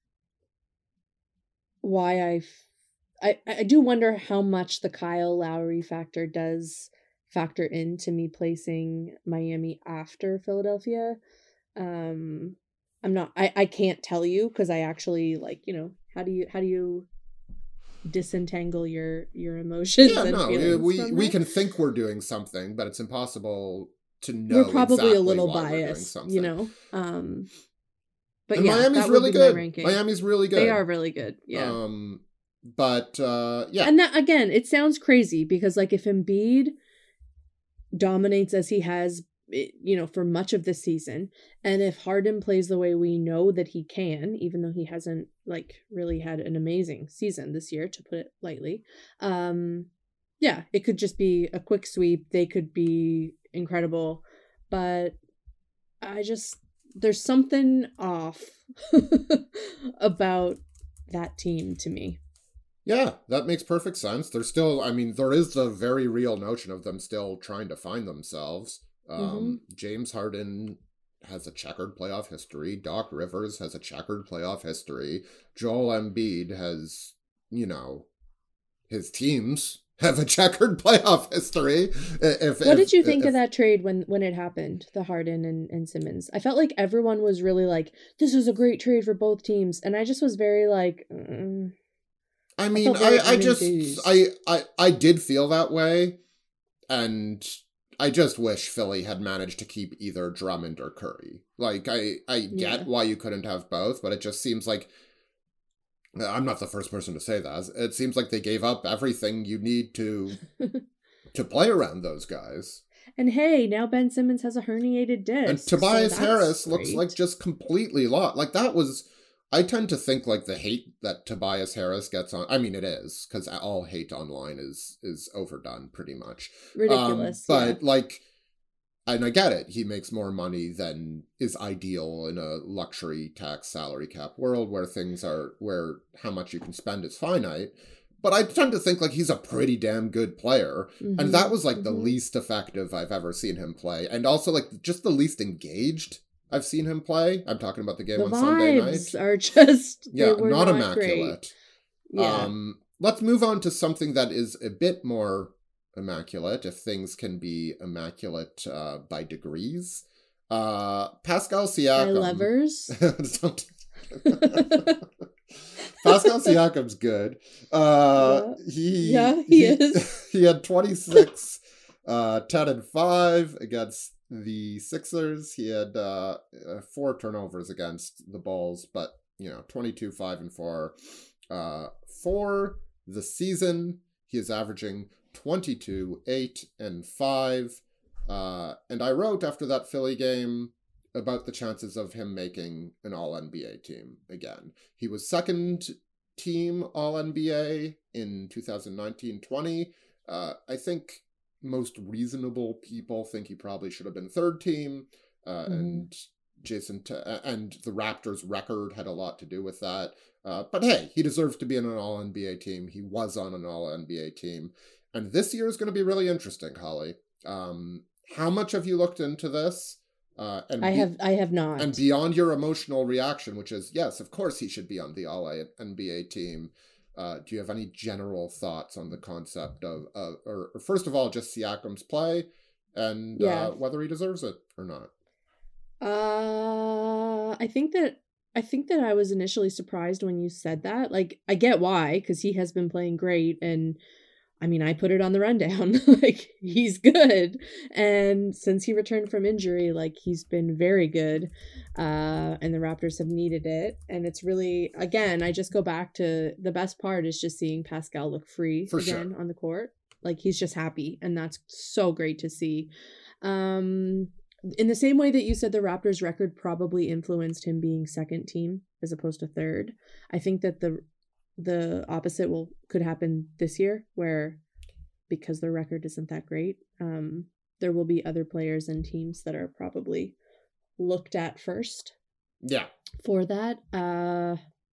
why I f- I I do wonder how much the Kyle Lowry factor does factor into me placing Miami after Philadelphia. Um I'm not I I can't tell you because I actually like, you know, how do you how do you disentangle your your emotions Yeah, and no, feelings we from we that? can think we're doing something, but it's impossible to know. We're probably exactly a little why we're doing biased, something. you know. Um but And yeah, Miami's that would really be my good. ranking. Miami's really good. They are really good. Yeah. Um, but uh, yeah, And that again, it sounds crazy because like if Embiid dominates as he has, eh, you know, for much of this season, and if Harden plays the way we know that he can, even though he hasn't like really had an amazing season this year, to put it lightly, um, yeah, it could just be a quick sweep. They could be incredible, but I just there's something off about that team to me. yeah, that makes perfect sense. There's still, I mean, there is the very real notion of them still trying to find themselves. Um, Mm-hmm. James Harden has a checkered playoff history. Doc Rivers has a checkered playoff history. Joel Embiid has, you know, his teams have a checkered playoff history. If, what if, did you think if, of that trade when, when it happened, the Harden and, and Simmons? I felt like everyone was really like, this is a great trade for both teams. And I just was very like... Mm. I mean, I, I, I just... I, I, I did feel that way. And I just wish Philly had managed to keep either Drummond or Curry. Like, I, I get Yeah. why you couldn't have both, but it just seems like... I'm not the first person to say that. It seems like they gave up everything you need to to play around those guys. And hey, now Ben Simmons has a herniated disc. And Tobias so Harris great. looks like just completely lost. Like, that was... I tend to think, like, the hate that Tobias Harris gets on... I mean, it is, because all hate online is is overdone, pretty much. Ridiculous. Um, but, yeah. like... And I get it. He makes more money than is ideal in a luxury tax salary cap world where things are, where how much you can spend is finite. But I tend to think like he's a pretty damn good player. Mm-hmm. And that was like mm-hmm. the least effective I've ever seen him play. And also like just the least engaged I've seen him play. I'm talking about the game the on Sunday vibes night. are just, Yeah, they were not, not immaculate. Great. Yeah. Um, let's move on to something that is a bit more immaculate, if things can be immaculate uh, by degrees. Uh, Pascal Siakam. By levers. Pascal Siakam's good. Uh, yeah. He, yeah, he, he is. He had twenty-six, uh, ten and five against the Sixers. He had uh, four turnovers against the Bulls, but, you know, twenty-two, five and four. Uh, for the season, he is averaging twenty-two, eight, and five. Uh, and I wrote after that Philly game about the chances of him making an All N B A team again. He was second team All N B A in two thousand nineteen twenty. Uh, I think most reasonable people think he probably should have been third team. Uh, mm-hmm. And Jason T- and the Raptors' record had a lot to do with that. Uh, but hey, he deserves to be in an All N B A team. He was on an All N B A team. And this year is going to be really interesting, Holly. Um, how much have you looked into this? Uh, and I be- have I have not. And beyond your emotional reaction, which is, yes, of course he should be on the All N B A team, uh, do you have any general thoughts on the concept of, uh, or, or first of all, just Siakam's play and yeah. uh, whether he deserves it or not? Uh, I think that I think that I was initially surprised when you said that. Like, I get why, because he has been playing great, and I mean, I put it on the rundown. Like, he's good. And since he returned from injury, like, he's been very good. Uh, and the Raptors have needed it. And it's really, again, I just go back to the best part is just seeing Pascal look free For again sure. on the court. Like, he's just happy. And that's so great to see. Um, in the same way that you said the Raptors record probably influenced him being second team as opposed to third, I think that the the opposite will could happen this year, where because their record isn't that great, um, there will be other players and teams that are probably looked at first. Yeah. For that, uh,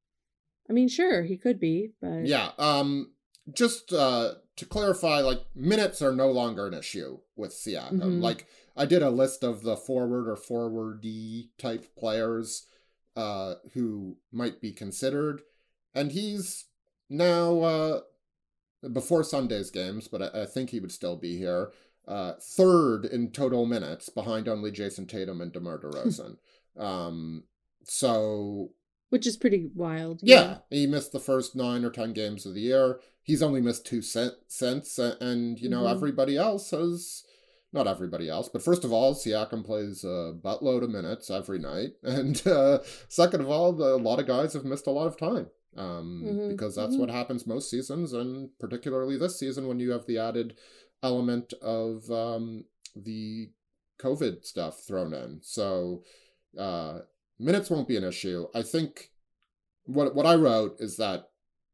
I mean, sure, he could be, but Yeah. Um, just uh, to clarify, like, minutes are no longer an issue with Siakam. Mm-hmm. Like, I did a list of the forward or forward-y type players uh, who might be considered. And he's now, uh, before Sunday's games, but I, I think he would still be here, uh, third in total minutes, behind only Jason Tatum and DeMar DeRozan. um, so... Which is pretty wild. Yeah, yeah, he missed the first nine or ten games of the year. He's only missed two cent, since, and, you know, mm-hmm. everybody else has... Not everybody else, but first of all, Siakam plays a buttload of minutes every night. And uh, second of all, a lot of guys have missed a lot of time. Um, mm-hmm, because that's mm-hmm. what happens most seasons, and particularly this season when you have the added element of um, the COVID stuff thrown in. So uh, minutes won't be an issue. I think what what I wrote is that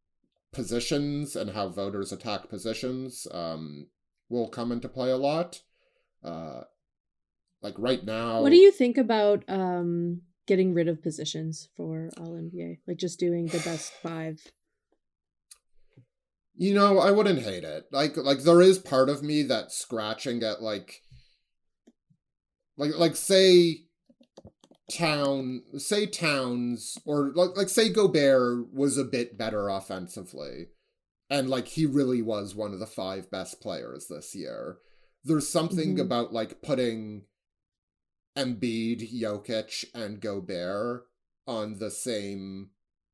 positions and how voters attack positions um, will come into play a lot. Uh, like right now... What do you think about... Um... getting rid of positions for All N B A, like just doing the best five? You know, I wouldn't hate it. Like, like there is part of me that's scratching at like, like, like say, Town, say Towns, or like, like say Gobert was a bit better offensively, and like he really was one of the five best players this year, there's something Mhm. about like putting Embiid, Jokic, and Gobert on the same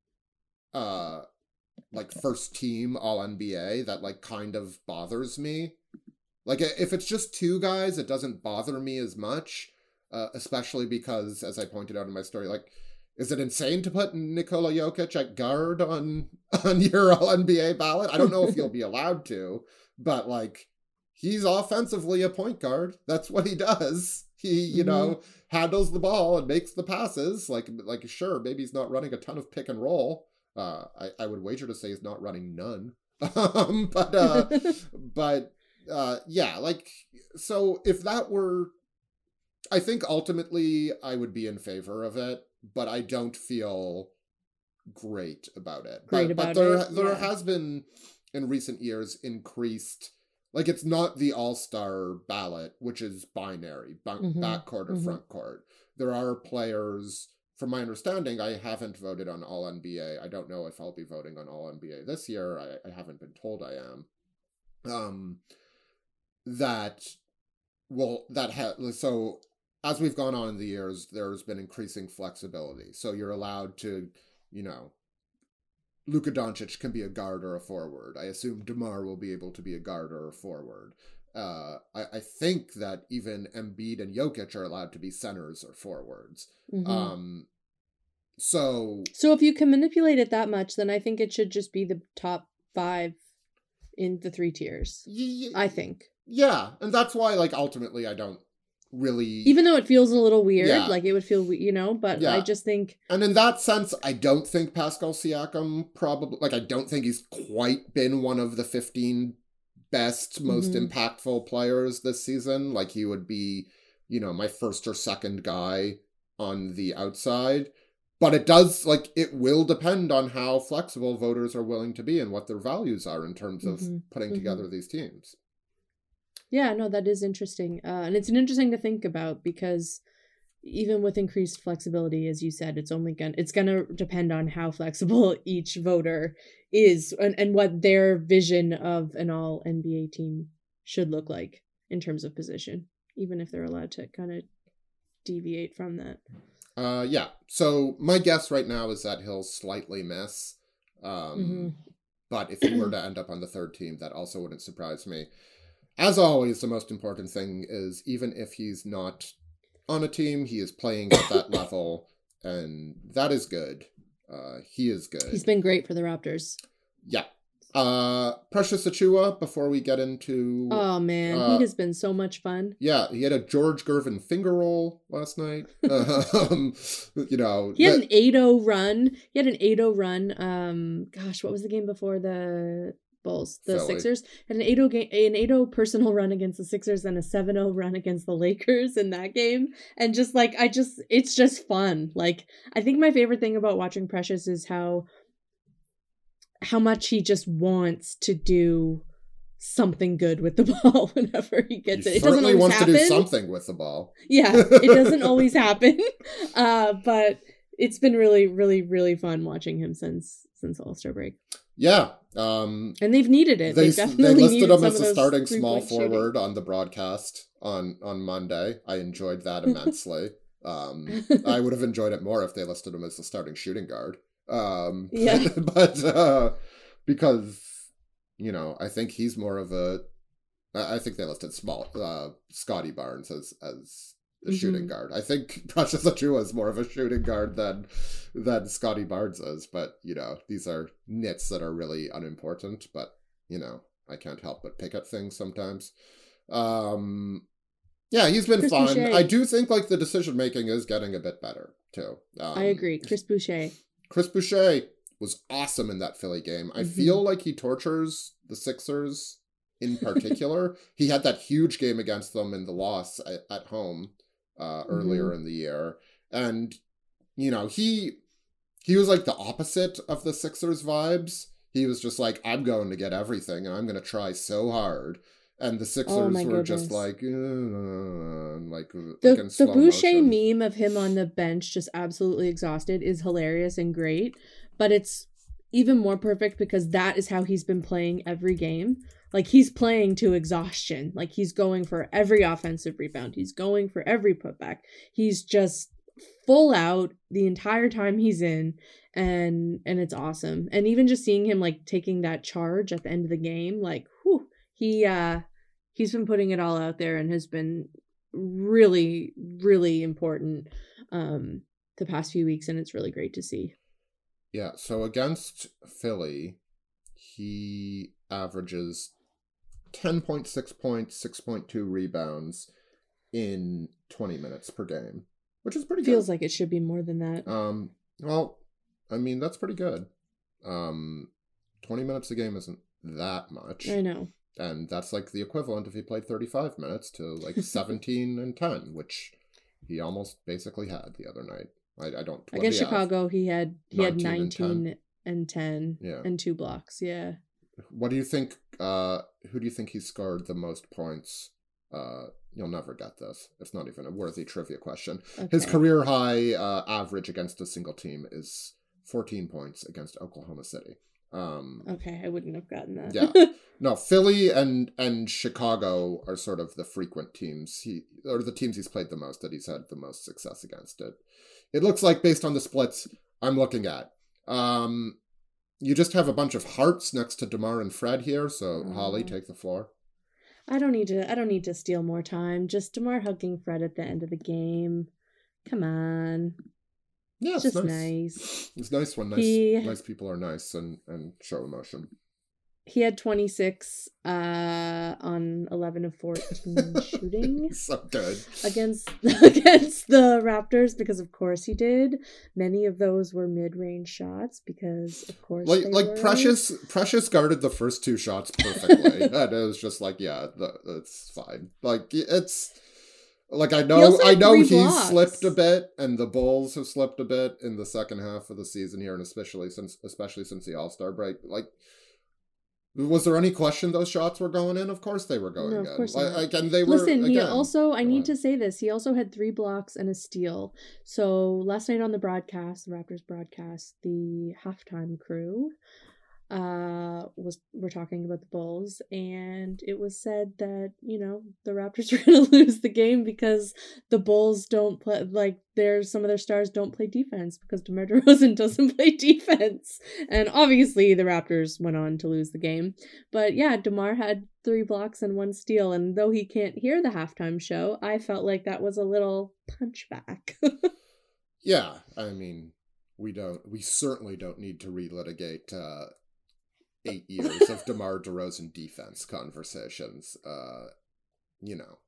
uh like first team all N B A that like kind of bothers me. Like if it's just two guys, it doesn't bother me as much, uh, especially because, as I pointed out in my story, like, is it insane to put Nikola Jokic at guard on on your all N B A ballot? I don't know if you'll be allowed to, but like, he's offensively a point guard. That's what he does. He, you Mhm. know, handles the ball and makes the passes. Like, like sure, maybe he's not running a ton of pick and roll. Uh, I, I would wager to say he's not running none. um, but, uh, but, uh, yeah, like, so if that were, I think ultimately I would be in favor of it, but I don't feel great about it. Great but, about but there, it, there yeah. has been in recent years increased, like it's not the all-star ballot, which is binary, ba- Mhm, backcourt or mhm. front court. There are players, from my understanding, I haven't voted on all N B A. I don't know if I'll be voting on all N B A this year. I, I haven't been told I am. Um, that, well, that ha- so as we've gone on in the years, there's been increasing flexibility. So you're allowed to, you know, Luka Doncic can be a guard or a forward. I assume DeMar will be able to be a guard or a forward. Uh, I, I think that even Embiid and Jokic are allowed to be centers or forwards. Mhm. Um, so So if you can manipulate it that much, then I think it should just be the top five in the three tiers. y- I think. yeah, and that's why, like, ultimately, I don't really. Even though it feels a little weird, Yeah. like it would feel, we- you know, but Yeah. I just think, And in that sense, I don't think Pascal Siakam probably, like, I don't think he's quite been one of the fifteen best, most Mhm. impactful players this season. Like, he would be, you know, my first or second guy on the outside. But it does, like, it will depend on how flexible voters are willing to be and what their values are in terms of Mhm. putting Mhm. together these teams. yeah, no, that is interesting. Uh, and it's an interesting to think about because even with increased flexibility, as you said, it's only gonna it's gonna depend on how flexible each voter is and, and what their vision of an all N B A team should look like in terms of position, even if they're allowed to kind of deviate from that. Uh, yeah. So my guess right now is that he'll slightly miss. Um, Mhm. But if he were to end up on the third team, that also wouldn't surprise me. As always, the most important thing is even if he's not on a team, he is playing at that level, and that is good. Uh, he is good. He's been great for the Raptors. Yeah. Uh, Precious Achua, before we get into... Oh man, uh, he has been so much fun. Yeah, he had a George Gervin finger roll last night. um, you know... He had that- an eight oh run. He had an eight oh run. Um, gosh, what was the game before the Bulls? The Philly. Sixers had an eight oh game, an eight oh personal run against the Sixers, and a seven oh run against the Lakers in that game. And just like I just, it's just fun. Like I think my favorite thing about watching Precious is how how much he just wants to do something good with the ball whenever he gets he it. It doesn't certainly always wants happen. to do something with the ball. Yeah, it doesn't always happen. Uh, but it's been really, really, really fun watching him since since All-Star break. Yeah. Um, And they've needed it. they, They've they definitely listed needed him some as of a those starting small three-point shooting. forward on the broadcast on, on Monday. I enjoyed that immensely. um, I would have enjoyed it more if they listed him as the starting shooting guard. Um, Yeah. but uh, because, you know, I think he's more of a... I I think they listed small uh, Scotty Barnes as as the Mhm. shooting guard. I think Precious Achua is more of a shooting guard than than Scotty Barnes is. But you know, these are nits that are really unimportant. But you know, I can't help but pick at things sometimes. Um, yeah, he's been Chris fun. Boucher. I do think like the decision making is getting a bit better too. Um, I agree. Chris Boucher. Chris Boucher was awesome in that Philly game. I Mhm. feel like he tortures the Sixers in particular. He had that huge game against them in the loss at, at home uh, earlier in the year. And, you know, he he was like the opposite of the Sixers vibes. He was just like, I'm going to get everything and I'm going to try so hard. And the Sixers Oh, were my just goodness. like, uh, like, The like in the slow Boucher motion. meme of him on the bench just absolutely exhausted is hilarious and great, but it's even more perfect because that is how he's been playing every game. Like, he's playing to exhaustion. Like, he's going for every offensive rebound. He's going for every putback. He's just full out the entire time he's in, and and it's awesome. And even just seeing him like taking that charge at the end of the game, like, whew, he uh he's been putting it all out there and has been really, really important um the past few weeks, and it's really great to see. Yeah, so against Philly, he averages ten point six points, six point two rebounds in twenty minutes per game, which is pretty Feels good. like it should be more than that. Um, well, I mean, that's pretty good. Um, twenty minutes a game isn't that much. I know. And that's like the equivalent if he played thirty-five minutes to like seventeen and ten, which he almost basically had the other night. I, I don't. what Against did he have? Chicago, he had he had nineteen and nineteen and ten Yeah. and two blocks. Yeah. What do you think? Uh, who do you think he scored the most points? Uh, you'll never get this. It's not even a worthy trivia question. His Okay. career high uh, average against a single team is fourteen points against Oklahoma City. Um, Okay, I wouldn't have gotten that. Yeah. No, Philly and and Chicago are sort of the frequent teams he or the teams he's played the most that he's had the most success against. It. It looks like based on the splits I'm looking at. Um, you just have a bunch of hearts next to DeMar and Fred here, so Oh. Holly, take the floor. I don't need to I don't need to steal more time. Just DeMar hugging Fred at the end of the game. Come on. Yeah, It's it's just nice. nice. It's nice when nice He- nice people are nice and, and show emotion. He had twenty-six uh on eleven of fourteen shooting So good. against against the Raptors, because of course he did. Many of those were mid-range shots because of course Like they like were. Precious Precious guarded the first two shots perfectly. And it was just like, yeah, th- it's fine. Like it's like I know also I had know three he's blocks. slipped a bit, and the Bulls have slipped a bit in the second half of the season here, and especially since especially since the All-Star break. Like, was there any question those shots were going in? Of course they were going No, of in. course like, not. like, and they were Listen, he again, also, I go need ahead. to say this, he also had three blocks and a steal. So last night on the broadcast, the Raptors broadcast, the halftime crew uh was were talking about the Bulls, and it was said that, you know, the Raptors were going to lose the game because the Bulls don't play, like, there's some of their stars don't play defense because DeMar DeRozan doesn't play defense. And obviously the Raptors went on to lose the game. But yeah, DeMar had three blocks and one steal, and though he can't hear the halftime show, I felt like that was a little punchback. Yeah, I mean, we don't we certainly don't need to relitigate uh eight years of DeMar DeRozan defense conversations. Uh, you know,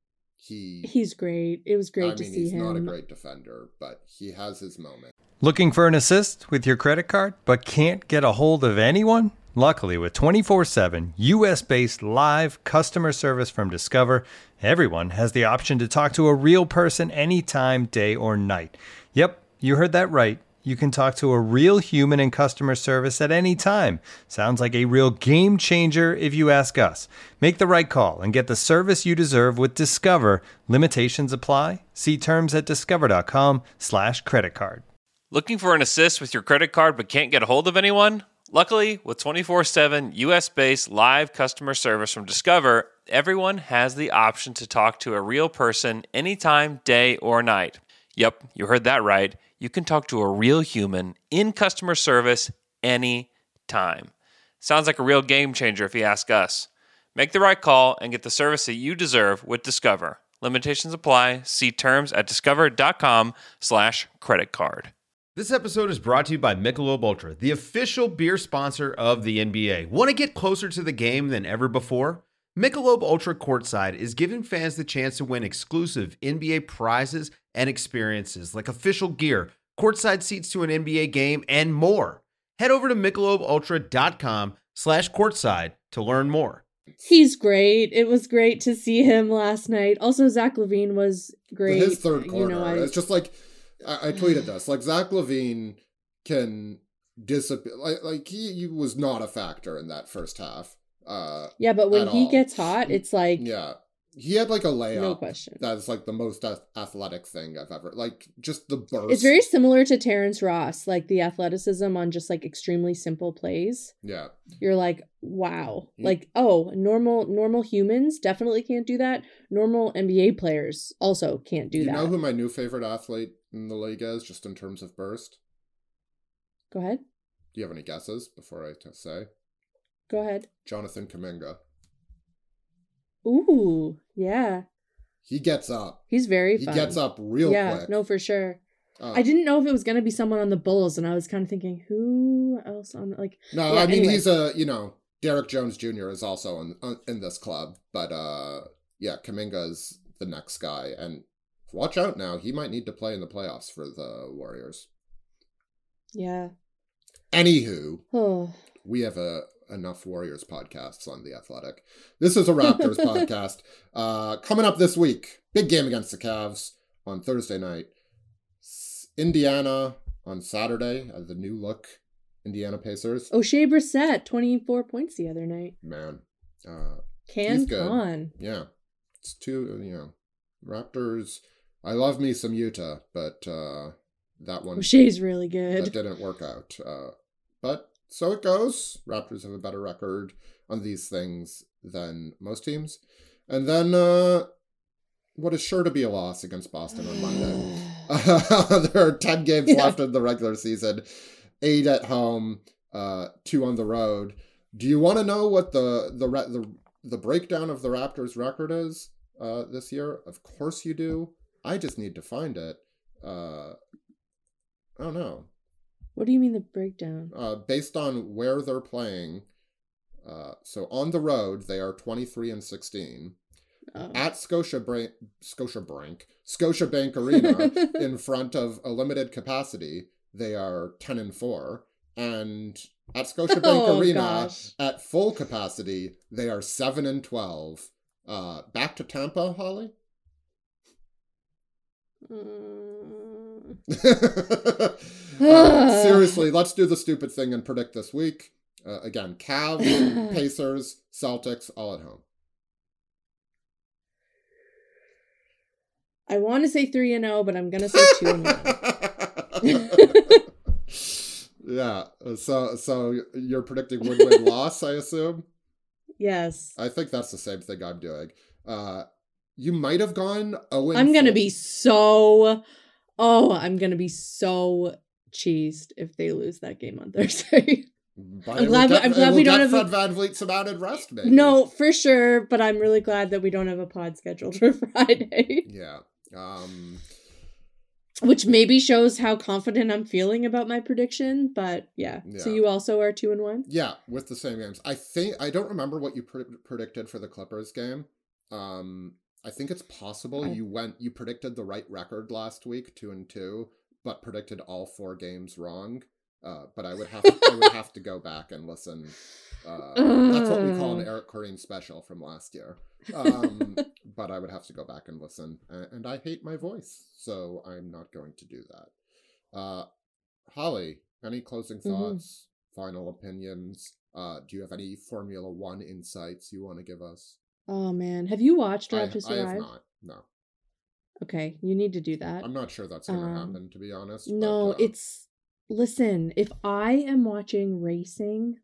he. He's great. It was great I to mean, see he's him. not a great defender, but he has his moment. Looking for an assist with your credit card, but can't get a hold of anyone? Luckily, with twenty-four seven U S-based live customer service from Discover, everyone has the option to talk to a real person anytime, day or night. Yep, you heard that right. You can talk to a real human in customer service at any time. Sounds like a real game changer if you ask us. Make the right call and get the service you deserve with Discover. Limitations apply. See terms at discover.com slash credit card. Looking for an assist with your credit card but can't get a hold of anyone? Luckily, with twenty-four seven U S-based live customer service from Discover, everyone has the option to talk to a real person anytime, day or night. Yep, you heard that right. You can talk to a real human in customer service any time. Sounds like a real game changer if you ask us. Make the right call and get the service that you deserve with Discover. Limitations apply. See terms at discover.com slash credit card. This episode is brought to you by Michelob Ultra, the official beer sponsor of the N B A. Want to get closer to the game than ever before? Michelob Ultra Courtside is giving fans the chance to win exclusive N B A prizes and experiences like official gear, courtside seats to an N B A game, and more. Head over to michelobultra.com slash courtside to learn more. He's great. It was great to see him last night. Also, Zach LaVine was great. His third quarter, You know, I, it's just like I, I tweeted this. Like Zach LaVine can disappear. Like, like he, he was not a factor in that first half. Uh, Yeah, but when at he all. gets hot, it's like Yeah. He had like a layup. no question. That's like the most ath- athletic thing I've ever, like just the burst. It's very similar to Terrence Ross, like the athleticism on just like extremely simple plays. Yeah. You're like, wow. Yeah. Like, oh, normal normal humans definitely can't do that. Normal N B A players also can't do you that. You know who my new favorite athlete in the league is, just in terms of burst? Go ahead. Do you have any guesses before I t- say? Go ahead. Jonathan Kuminga. Ooh, yeah. He gets up. He's very He fun. gets up real yeah, quick. no, for sure. Uh, I didn't know if it was going to be someone on the Bulls, and I was kind of thinking, who else on, like... No, yeah, I mean, anyway. he's a, you know, Derek Jones Junior is also in, uh, in this club, but uh, yeah, Kuminga is the next guy, and watch out now, he might need to play in the playoffs for the Warriors. Yeah. Anywho, Oh. we have a enough Warriors podcasts on The Athletic. This is a Raptors podcast. Uh, coming up this week, big game against the Cavs on Thursday night. S- Indiana on Saturday, uh, the new look Indiana Pacers. O'Shea Brissett, twenty-four points the other night. Man, uh, Can he's good. con. Yeah, it's two, you know, Raptors. I love me some Utah, but uh, that one O'Shea's really good. that didn't work out. Uh, but so it goes. Raptors have a better record on these things than most teams. And then uh, what is sure to be a loss against Boston on Monday. Uh, there are ten games Yeah. left in the regular season, eight at home, uh, two on the road. Do you want to know what the the re- the the breakdown of the Raptors' record is uh, this year? Of course you do. I just need to find it. Uh, I don't know. What do you mean the breakdown? Uh, based on where they're playing, uh, so on the road they are twenty-three and sixteen. Oh. At Scotia Bank, Scotia Bank, Scotia Bank Arena, in front of a limited capacity, they are ten and four. And at Scotia Bank Oh, Arena, gosh. at full capacity, they are seven and twelve. Uh, back to Tampa, Holly. Mm. uh, seriously, let's do the stupid thing and predict this week. Uh, again, Cavs, Pacers, Celtics, all at home. I want to say three and zero, but I'm gonna say two and one. Yeah. So, so you're predicting win-win loss, I assume. Yes. I think that's the same thing I'm doing. Uh, you might have gone oh and I'm gonna four. be so. Oh, I'm gonna be so cheesed if they lose that game on Thursday. But I'm it glad. will we- I'm get- it glad will we don't get have. Fred A, Van Vliet some added rest, maybe. no, for sure. But I'm really glad that we don't have a pod scheduled for Friday, Yeah. Um. which maybe shows how confident I'm feeling about my prediction. But yeah. So Yeah. you also are two and one. Yeah, with the same games. I think I don't remember what you pre- predicted for the Clippers game. Um, I think it's possible I- you went you predicted the right record last week, two and two, but predicted all four games wrong. Uh, but I would have to, I would have to go back and listen. Uh, that's what we call an Eric Corrine special from last year. Um, but I would have to go back and listen, and, and I hate my voice, so I'm not going to do that. Uh, Holly, any closing thoughts, mm-hmm. final opinions? Uh, do you have any Formula One insights you want to give us? Oh man, have you watched Drive I, to Survive? I have not. No. Okay, you need to do that. I'm not sure that's going to um, happen, to be honest. No, but, uh, it's listen. If I am watching racing,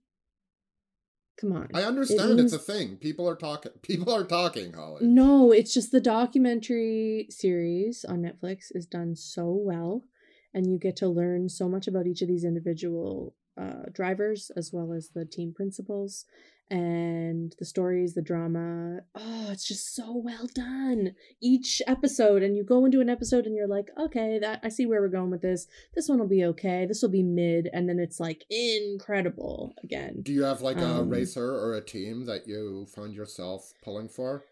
come on. I understand it it's a thing. People are talking. People are talking, Holly. No, it's just the documentary series on Netflix is done so well, and you get to learn so much about each of these individual uh, drivers as well as the team principals and the stories, the drama. Oh, it's just so well done. Each episode, and you go into an episode and you're like, okay, that I see where we're going with this. This one will be okay. This will be mid, and then it's like incredible again. Do you have like a Um, racer or a team that you find yourself pulling for?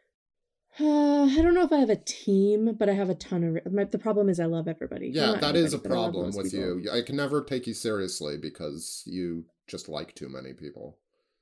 Uh, I don't know if I have a team, but I have a ton of. My, the problem is I love everybody. Yeah, Not that is a everybody, but I love problem most with people. you. I can never take you seriously because you just like too many people.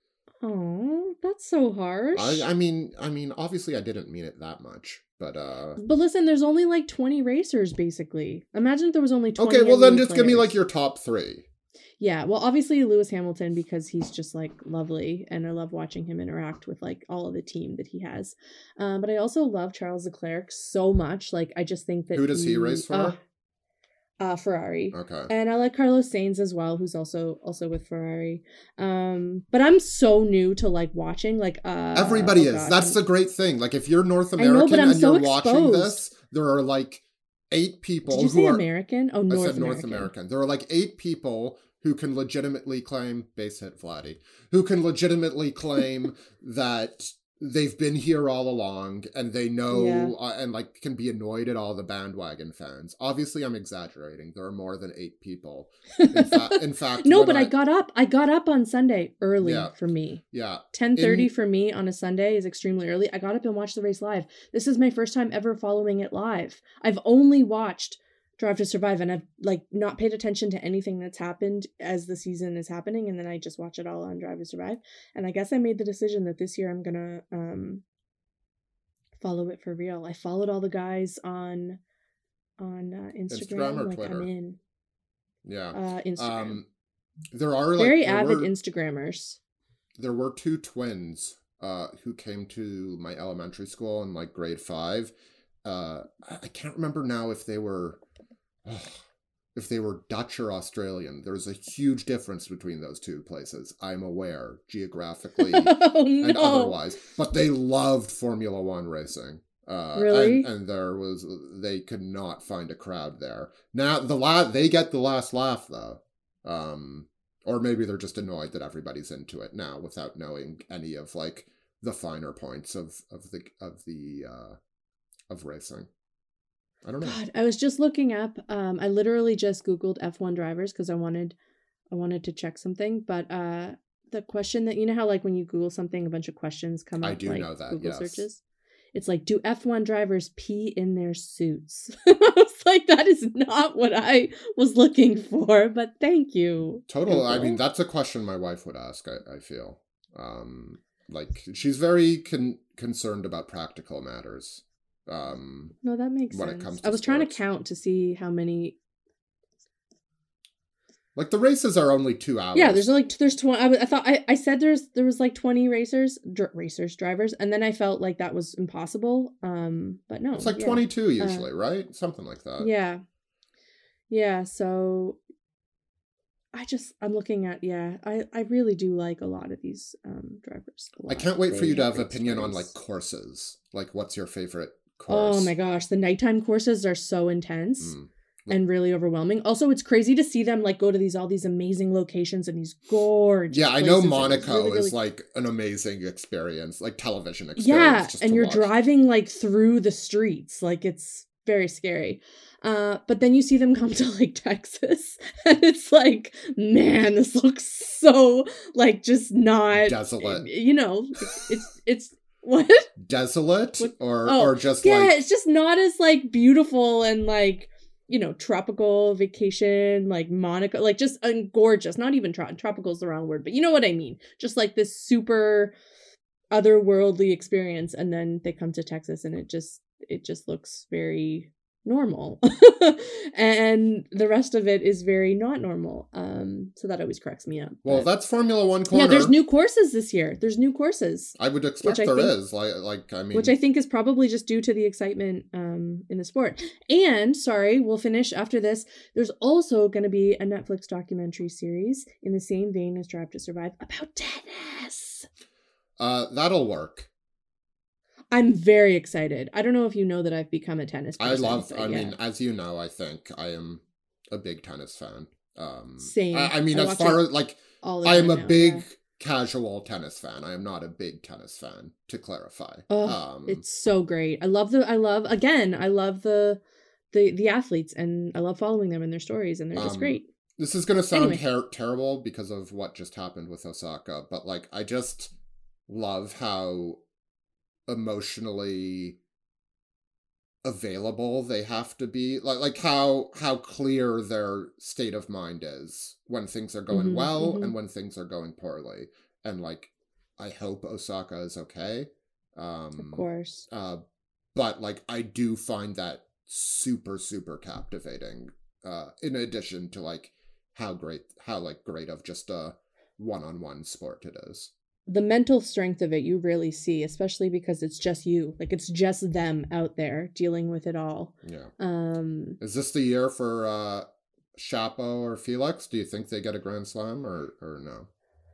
Oh, that's so harsh. I, I mean, I mean, obviously, I didn't mean it that much, but uh. But listen, there's only like twenty racers, basically. Imagine if there was only twenty. Okay, well then N B A just give me players. like your top three. Yeah, well, obviously Lewis Hamilton, because he's just like lovely, and I love watching him interact with like all of the team that he has. Um, but I also love Charles Leclerc so much. Like, I just think that Who does he, he race for? Uh, uh, Ferrari. Okay. And I like Carlos Sainz as well, who's also also with Ferrari. Um, but I'm so new to like watching. Like, uh, everybody oh is. God. That's the great thing. Like, if you're North American know, but I'm and so you're watching exposed. this, there are like eight people. Did you who say are, American? Oh, North I said North American. American. There are like eight people who can legitimately claim, base hit Vladdy, who can legitimately claim that they've been here all along and they know Yeah. uh, and like can be annoyed at all the bandwagon fans. Obviously, I'm exaggerating. There are more than eight people. In, fa- in fact, No, when but I, I got up. I got up on Sunday early Yeah. for me. yeah. ten thirty In- for me on a Sunday is extremely early. I got up and watched the race live. This is my first time ever following it live. I've only watched Drive to Survive, and I've like not paid attention to anything that's happened as the season is happening, and then I just watch it all on Drive to Survive. And I guess I made the decision that this year I'm gonna um follow it for real. I followed all the guys on on uh, Instagram. Instagram or like Twitter? I'm in Yeah. uh, Instagram. Um, there are like Very there avid were- Instagrammers. there were two twins uh, who came to my elementary school in like grade five. Uh, I I can't remember now if they were if they were Dutch or Australian. There's a huge difference between those two places. I'm aware, geographically Oh and no! otherwise, but they loved Formula One racing. Uh, Really? And, and there was they could not find a crowd there. Now the la- they get the last laugh though. Um, or maybe they're just annoyed that everybody's into it now without knowing any of like the finer points of of the of the uh, of racing. I don't know. God, I was just looking up. Um, I literally just Googled F one drivers because I wanted, I wanted to check something. But uh, the question that you know how like when you Google something, a bunch of questions come up. I do like, know that, Google yes. searches. It's like, do F one drivers pee in their suits? I was like, that is not what I was looking for. But thank you. Total. I Google. mean, that's a question my wife would ask. I, I feel, um, like she's very con- concerned about practical matters. Um, No, that makes when it sense. comes I to was trying to sports. count to see how many. like the races are only two hours. Yeah, there's like there's twenty. I, was- I thought I, I said there's there was like twenty racers, dr- racers, drivers, and then I felt like that was impossible. Um, but no, It's like yeah. twenty-two usually, right? Something like that. Yeah, yeah. So I just I'm looking at yeah. I I really do like a lot of these um drivers. a I lot. can't wait for They you to have great opinion on stories. like courses. Like, what's your favorite course? Oh my gosh, the nighttime courses are so intense. Mm. And really overwhelming. Also, it's crazy to see them like go to these all these amazing locations and these gorgeous. Yeah, I know places. It's Monaco really, really- is like an amazing experience, like television experience. yeah, just and to you're watch. driving like through the streets, like it's very scary. Uh, but then you see them come to like Texas, and it's like, man, this looks so like just not Desolate. You know, it's it's, it's what? Desolate, What- or Oh, or just yeah, like it's just not as like beautiful and like, you know, tropical vacation, like Monaco, like just uh, gorgeous. Not even tro- tropical is the wrong word, but you know what I mean. Just like this super otherworldly experience, and then they come to Texas, and it just it just looks very normal, and the rest of it is very not normal. Um, so that always cracks me up. well, but- that's Formula One corner. yeah. There's new courses this year. There's new courses. I would expect which I there think- is. Like, like I mean, Which I think is probably just due to the excitement um, in the sport. And, sorry, we'll finish after this. There's also going to be a Netflix documentary series in the same vein as Drive to Survive about tennis. uh, that'll work. I'm very excited. I don't know if you know that I've become a tennis I person. love. but I yeah. mean, as you know, I think I am a big tennis fan. Um, Same. I, I mean, I as watch far it as like, all the I am time a now, big yeah. casual tennis fan. I am not a big tennis fan. To clarify, Oh, um, it's so great. I love the, I love, again, I love the, the, the athletes, and I love following them and their stories, and they're just Um, great. This is going to sound Anyway. ter- terrible because of what just happened with Osaka, but like I just love how emotionally available they have to be, like like how how clear their state of mind is when things are going Mhm, well mhm. and when things are going poorly. And like I hope Osaka is okay. Um Of course. uh but like I do find that super super captivating, uh in addition to like how great, how like great of just a one-on-one sport it is. The mental strength of it you really see, especially because it's just you. Like, it's just them out there dealing with it all. Yeah. Um, is this the year for uh, Shapo or Felix? Do you think they get a Grand Slam or, or no?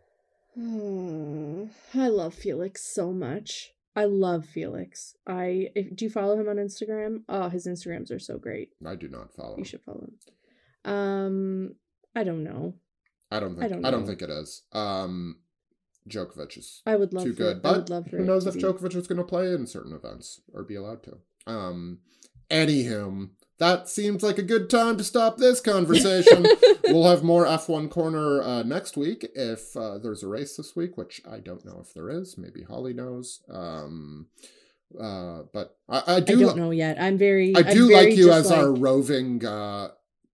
Oh, I love Felix so much. I love Felix. I if, do you follow him on Instagram? Oh, his Instagrams are so great. I do not follow. You should follow him. Um, I don't know. I don't think. I don't, I don't think it is. Um, Djokovic is I would love too for, good, I but would love for who knows to if be. Djokovic is going to play in certain events or be allowed to. Um, anywho, that seems like a good time to stop this conversation. We'll have more F one Corner uh, next week if uh, there's a race this week, which I don't know if there is. Maybe Holly knows. Um, uh, but I, I do. I don't know yet. I'm very. I do I'm very like you as like... our roving. Uh,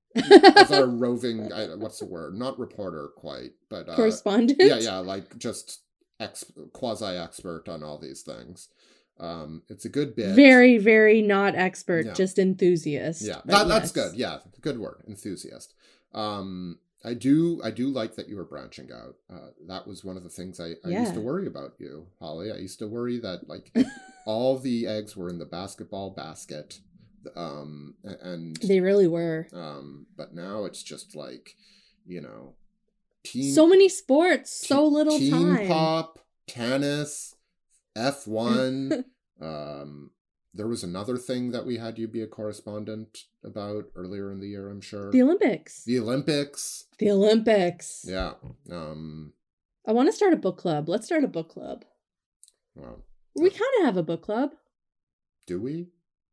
as our roving, I, what's the word? Not reporter quite, but uh, correspondent. Yeah, yeah, like just ex- quasi expert on all these things. Um, it's a good bit. Very, very not expert, yeah. just enthusiast. Yeah, that, that's good. Yeah, good word, enthusiast. Um, I do, I do like that you were branching out. Uh, that was one of the things I, I yeah. used to worry about you, Holly. I used to worry that like all the eggs were in the basketball basket. Um, and they really were. Um, but now it's just like, you know, teen, so many sports, te- so little teen time. pop, tennis, F one. um, there was another thing that we had you be a correspondent about earlier in the year, I'm sure. The Olympics. The Olympics. The Olympics. Yeah. Um, I want to start a book club. Let's start a book club. Well, we kind of have a book club. Do we?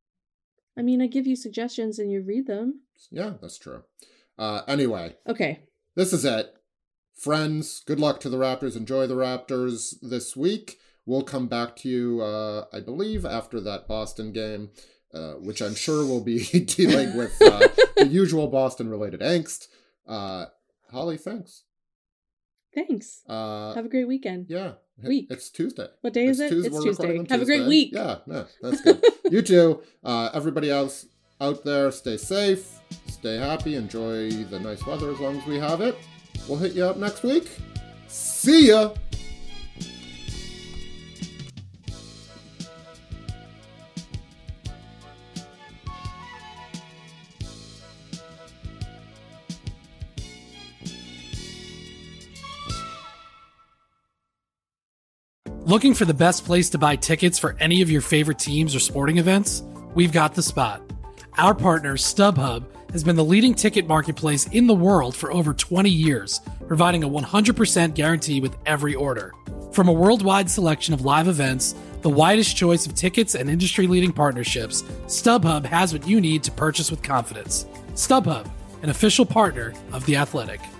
I mean, I give you suggestions and you read them. Yeah, that's true. Uh, anyway. Okay. This is it. Friends, good luck to the Raptors. Enjoy the Raptors this week. We'll come back to you, uh, I believe, after that Boston game, uh, which I'm sure will be dealing with uh, the usual Boston-related angst. Uh, Holly, thanks. Thanks. Uh, Have a great weekend. Yeah. Week. It's Tuesday. What day it's is it? Tuesday. It's We're Tuesday. Have Tuesday. a great week. Yeah, yeah, that's good. You too. Uh, everybody else out there, stay safe, stay happy, enjoy the nice weather as long as we have it. We'll hit you up next week. See ya! Looking for the best place to buy tickets for any of your favorite teams or sporting events? We've got the spot. Our partner, StubHub, has been the leading ticket marketplace in the world for over twenty years, providing a one hundred percent guarantee with every order. From a worldwide selection of live events, the widest choice of tickets and industry-leading partnerships, StubHub has what you need to purchase with confidence. StubHub, an official partner of The Athletic.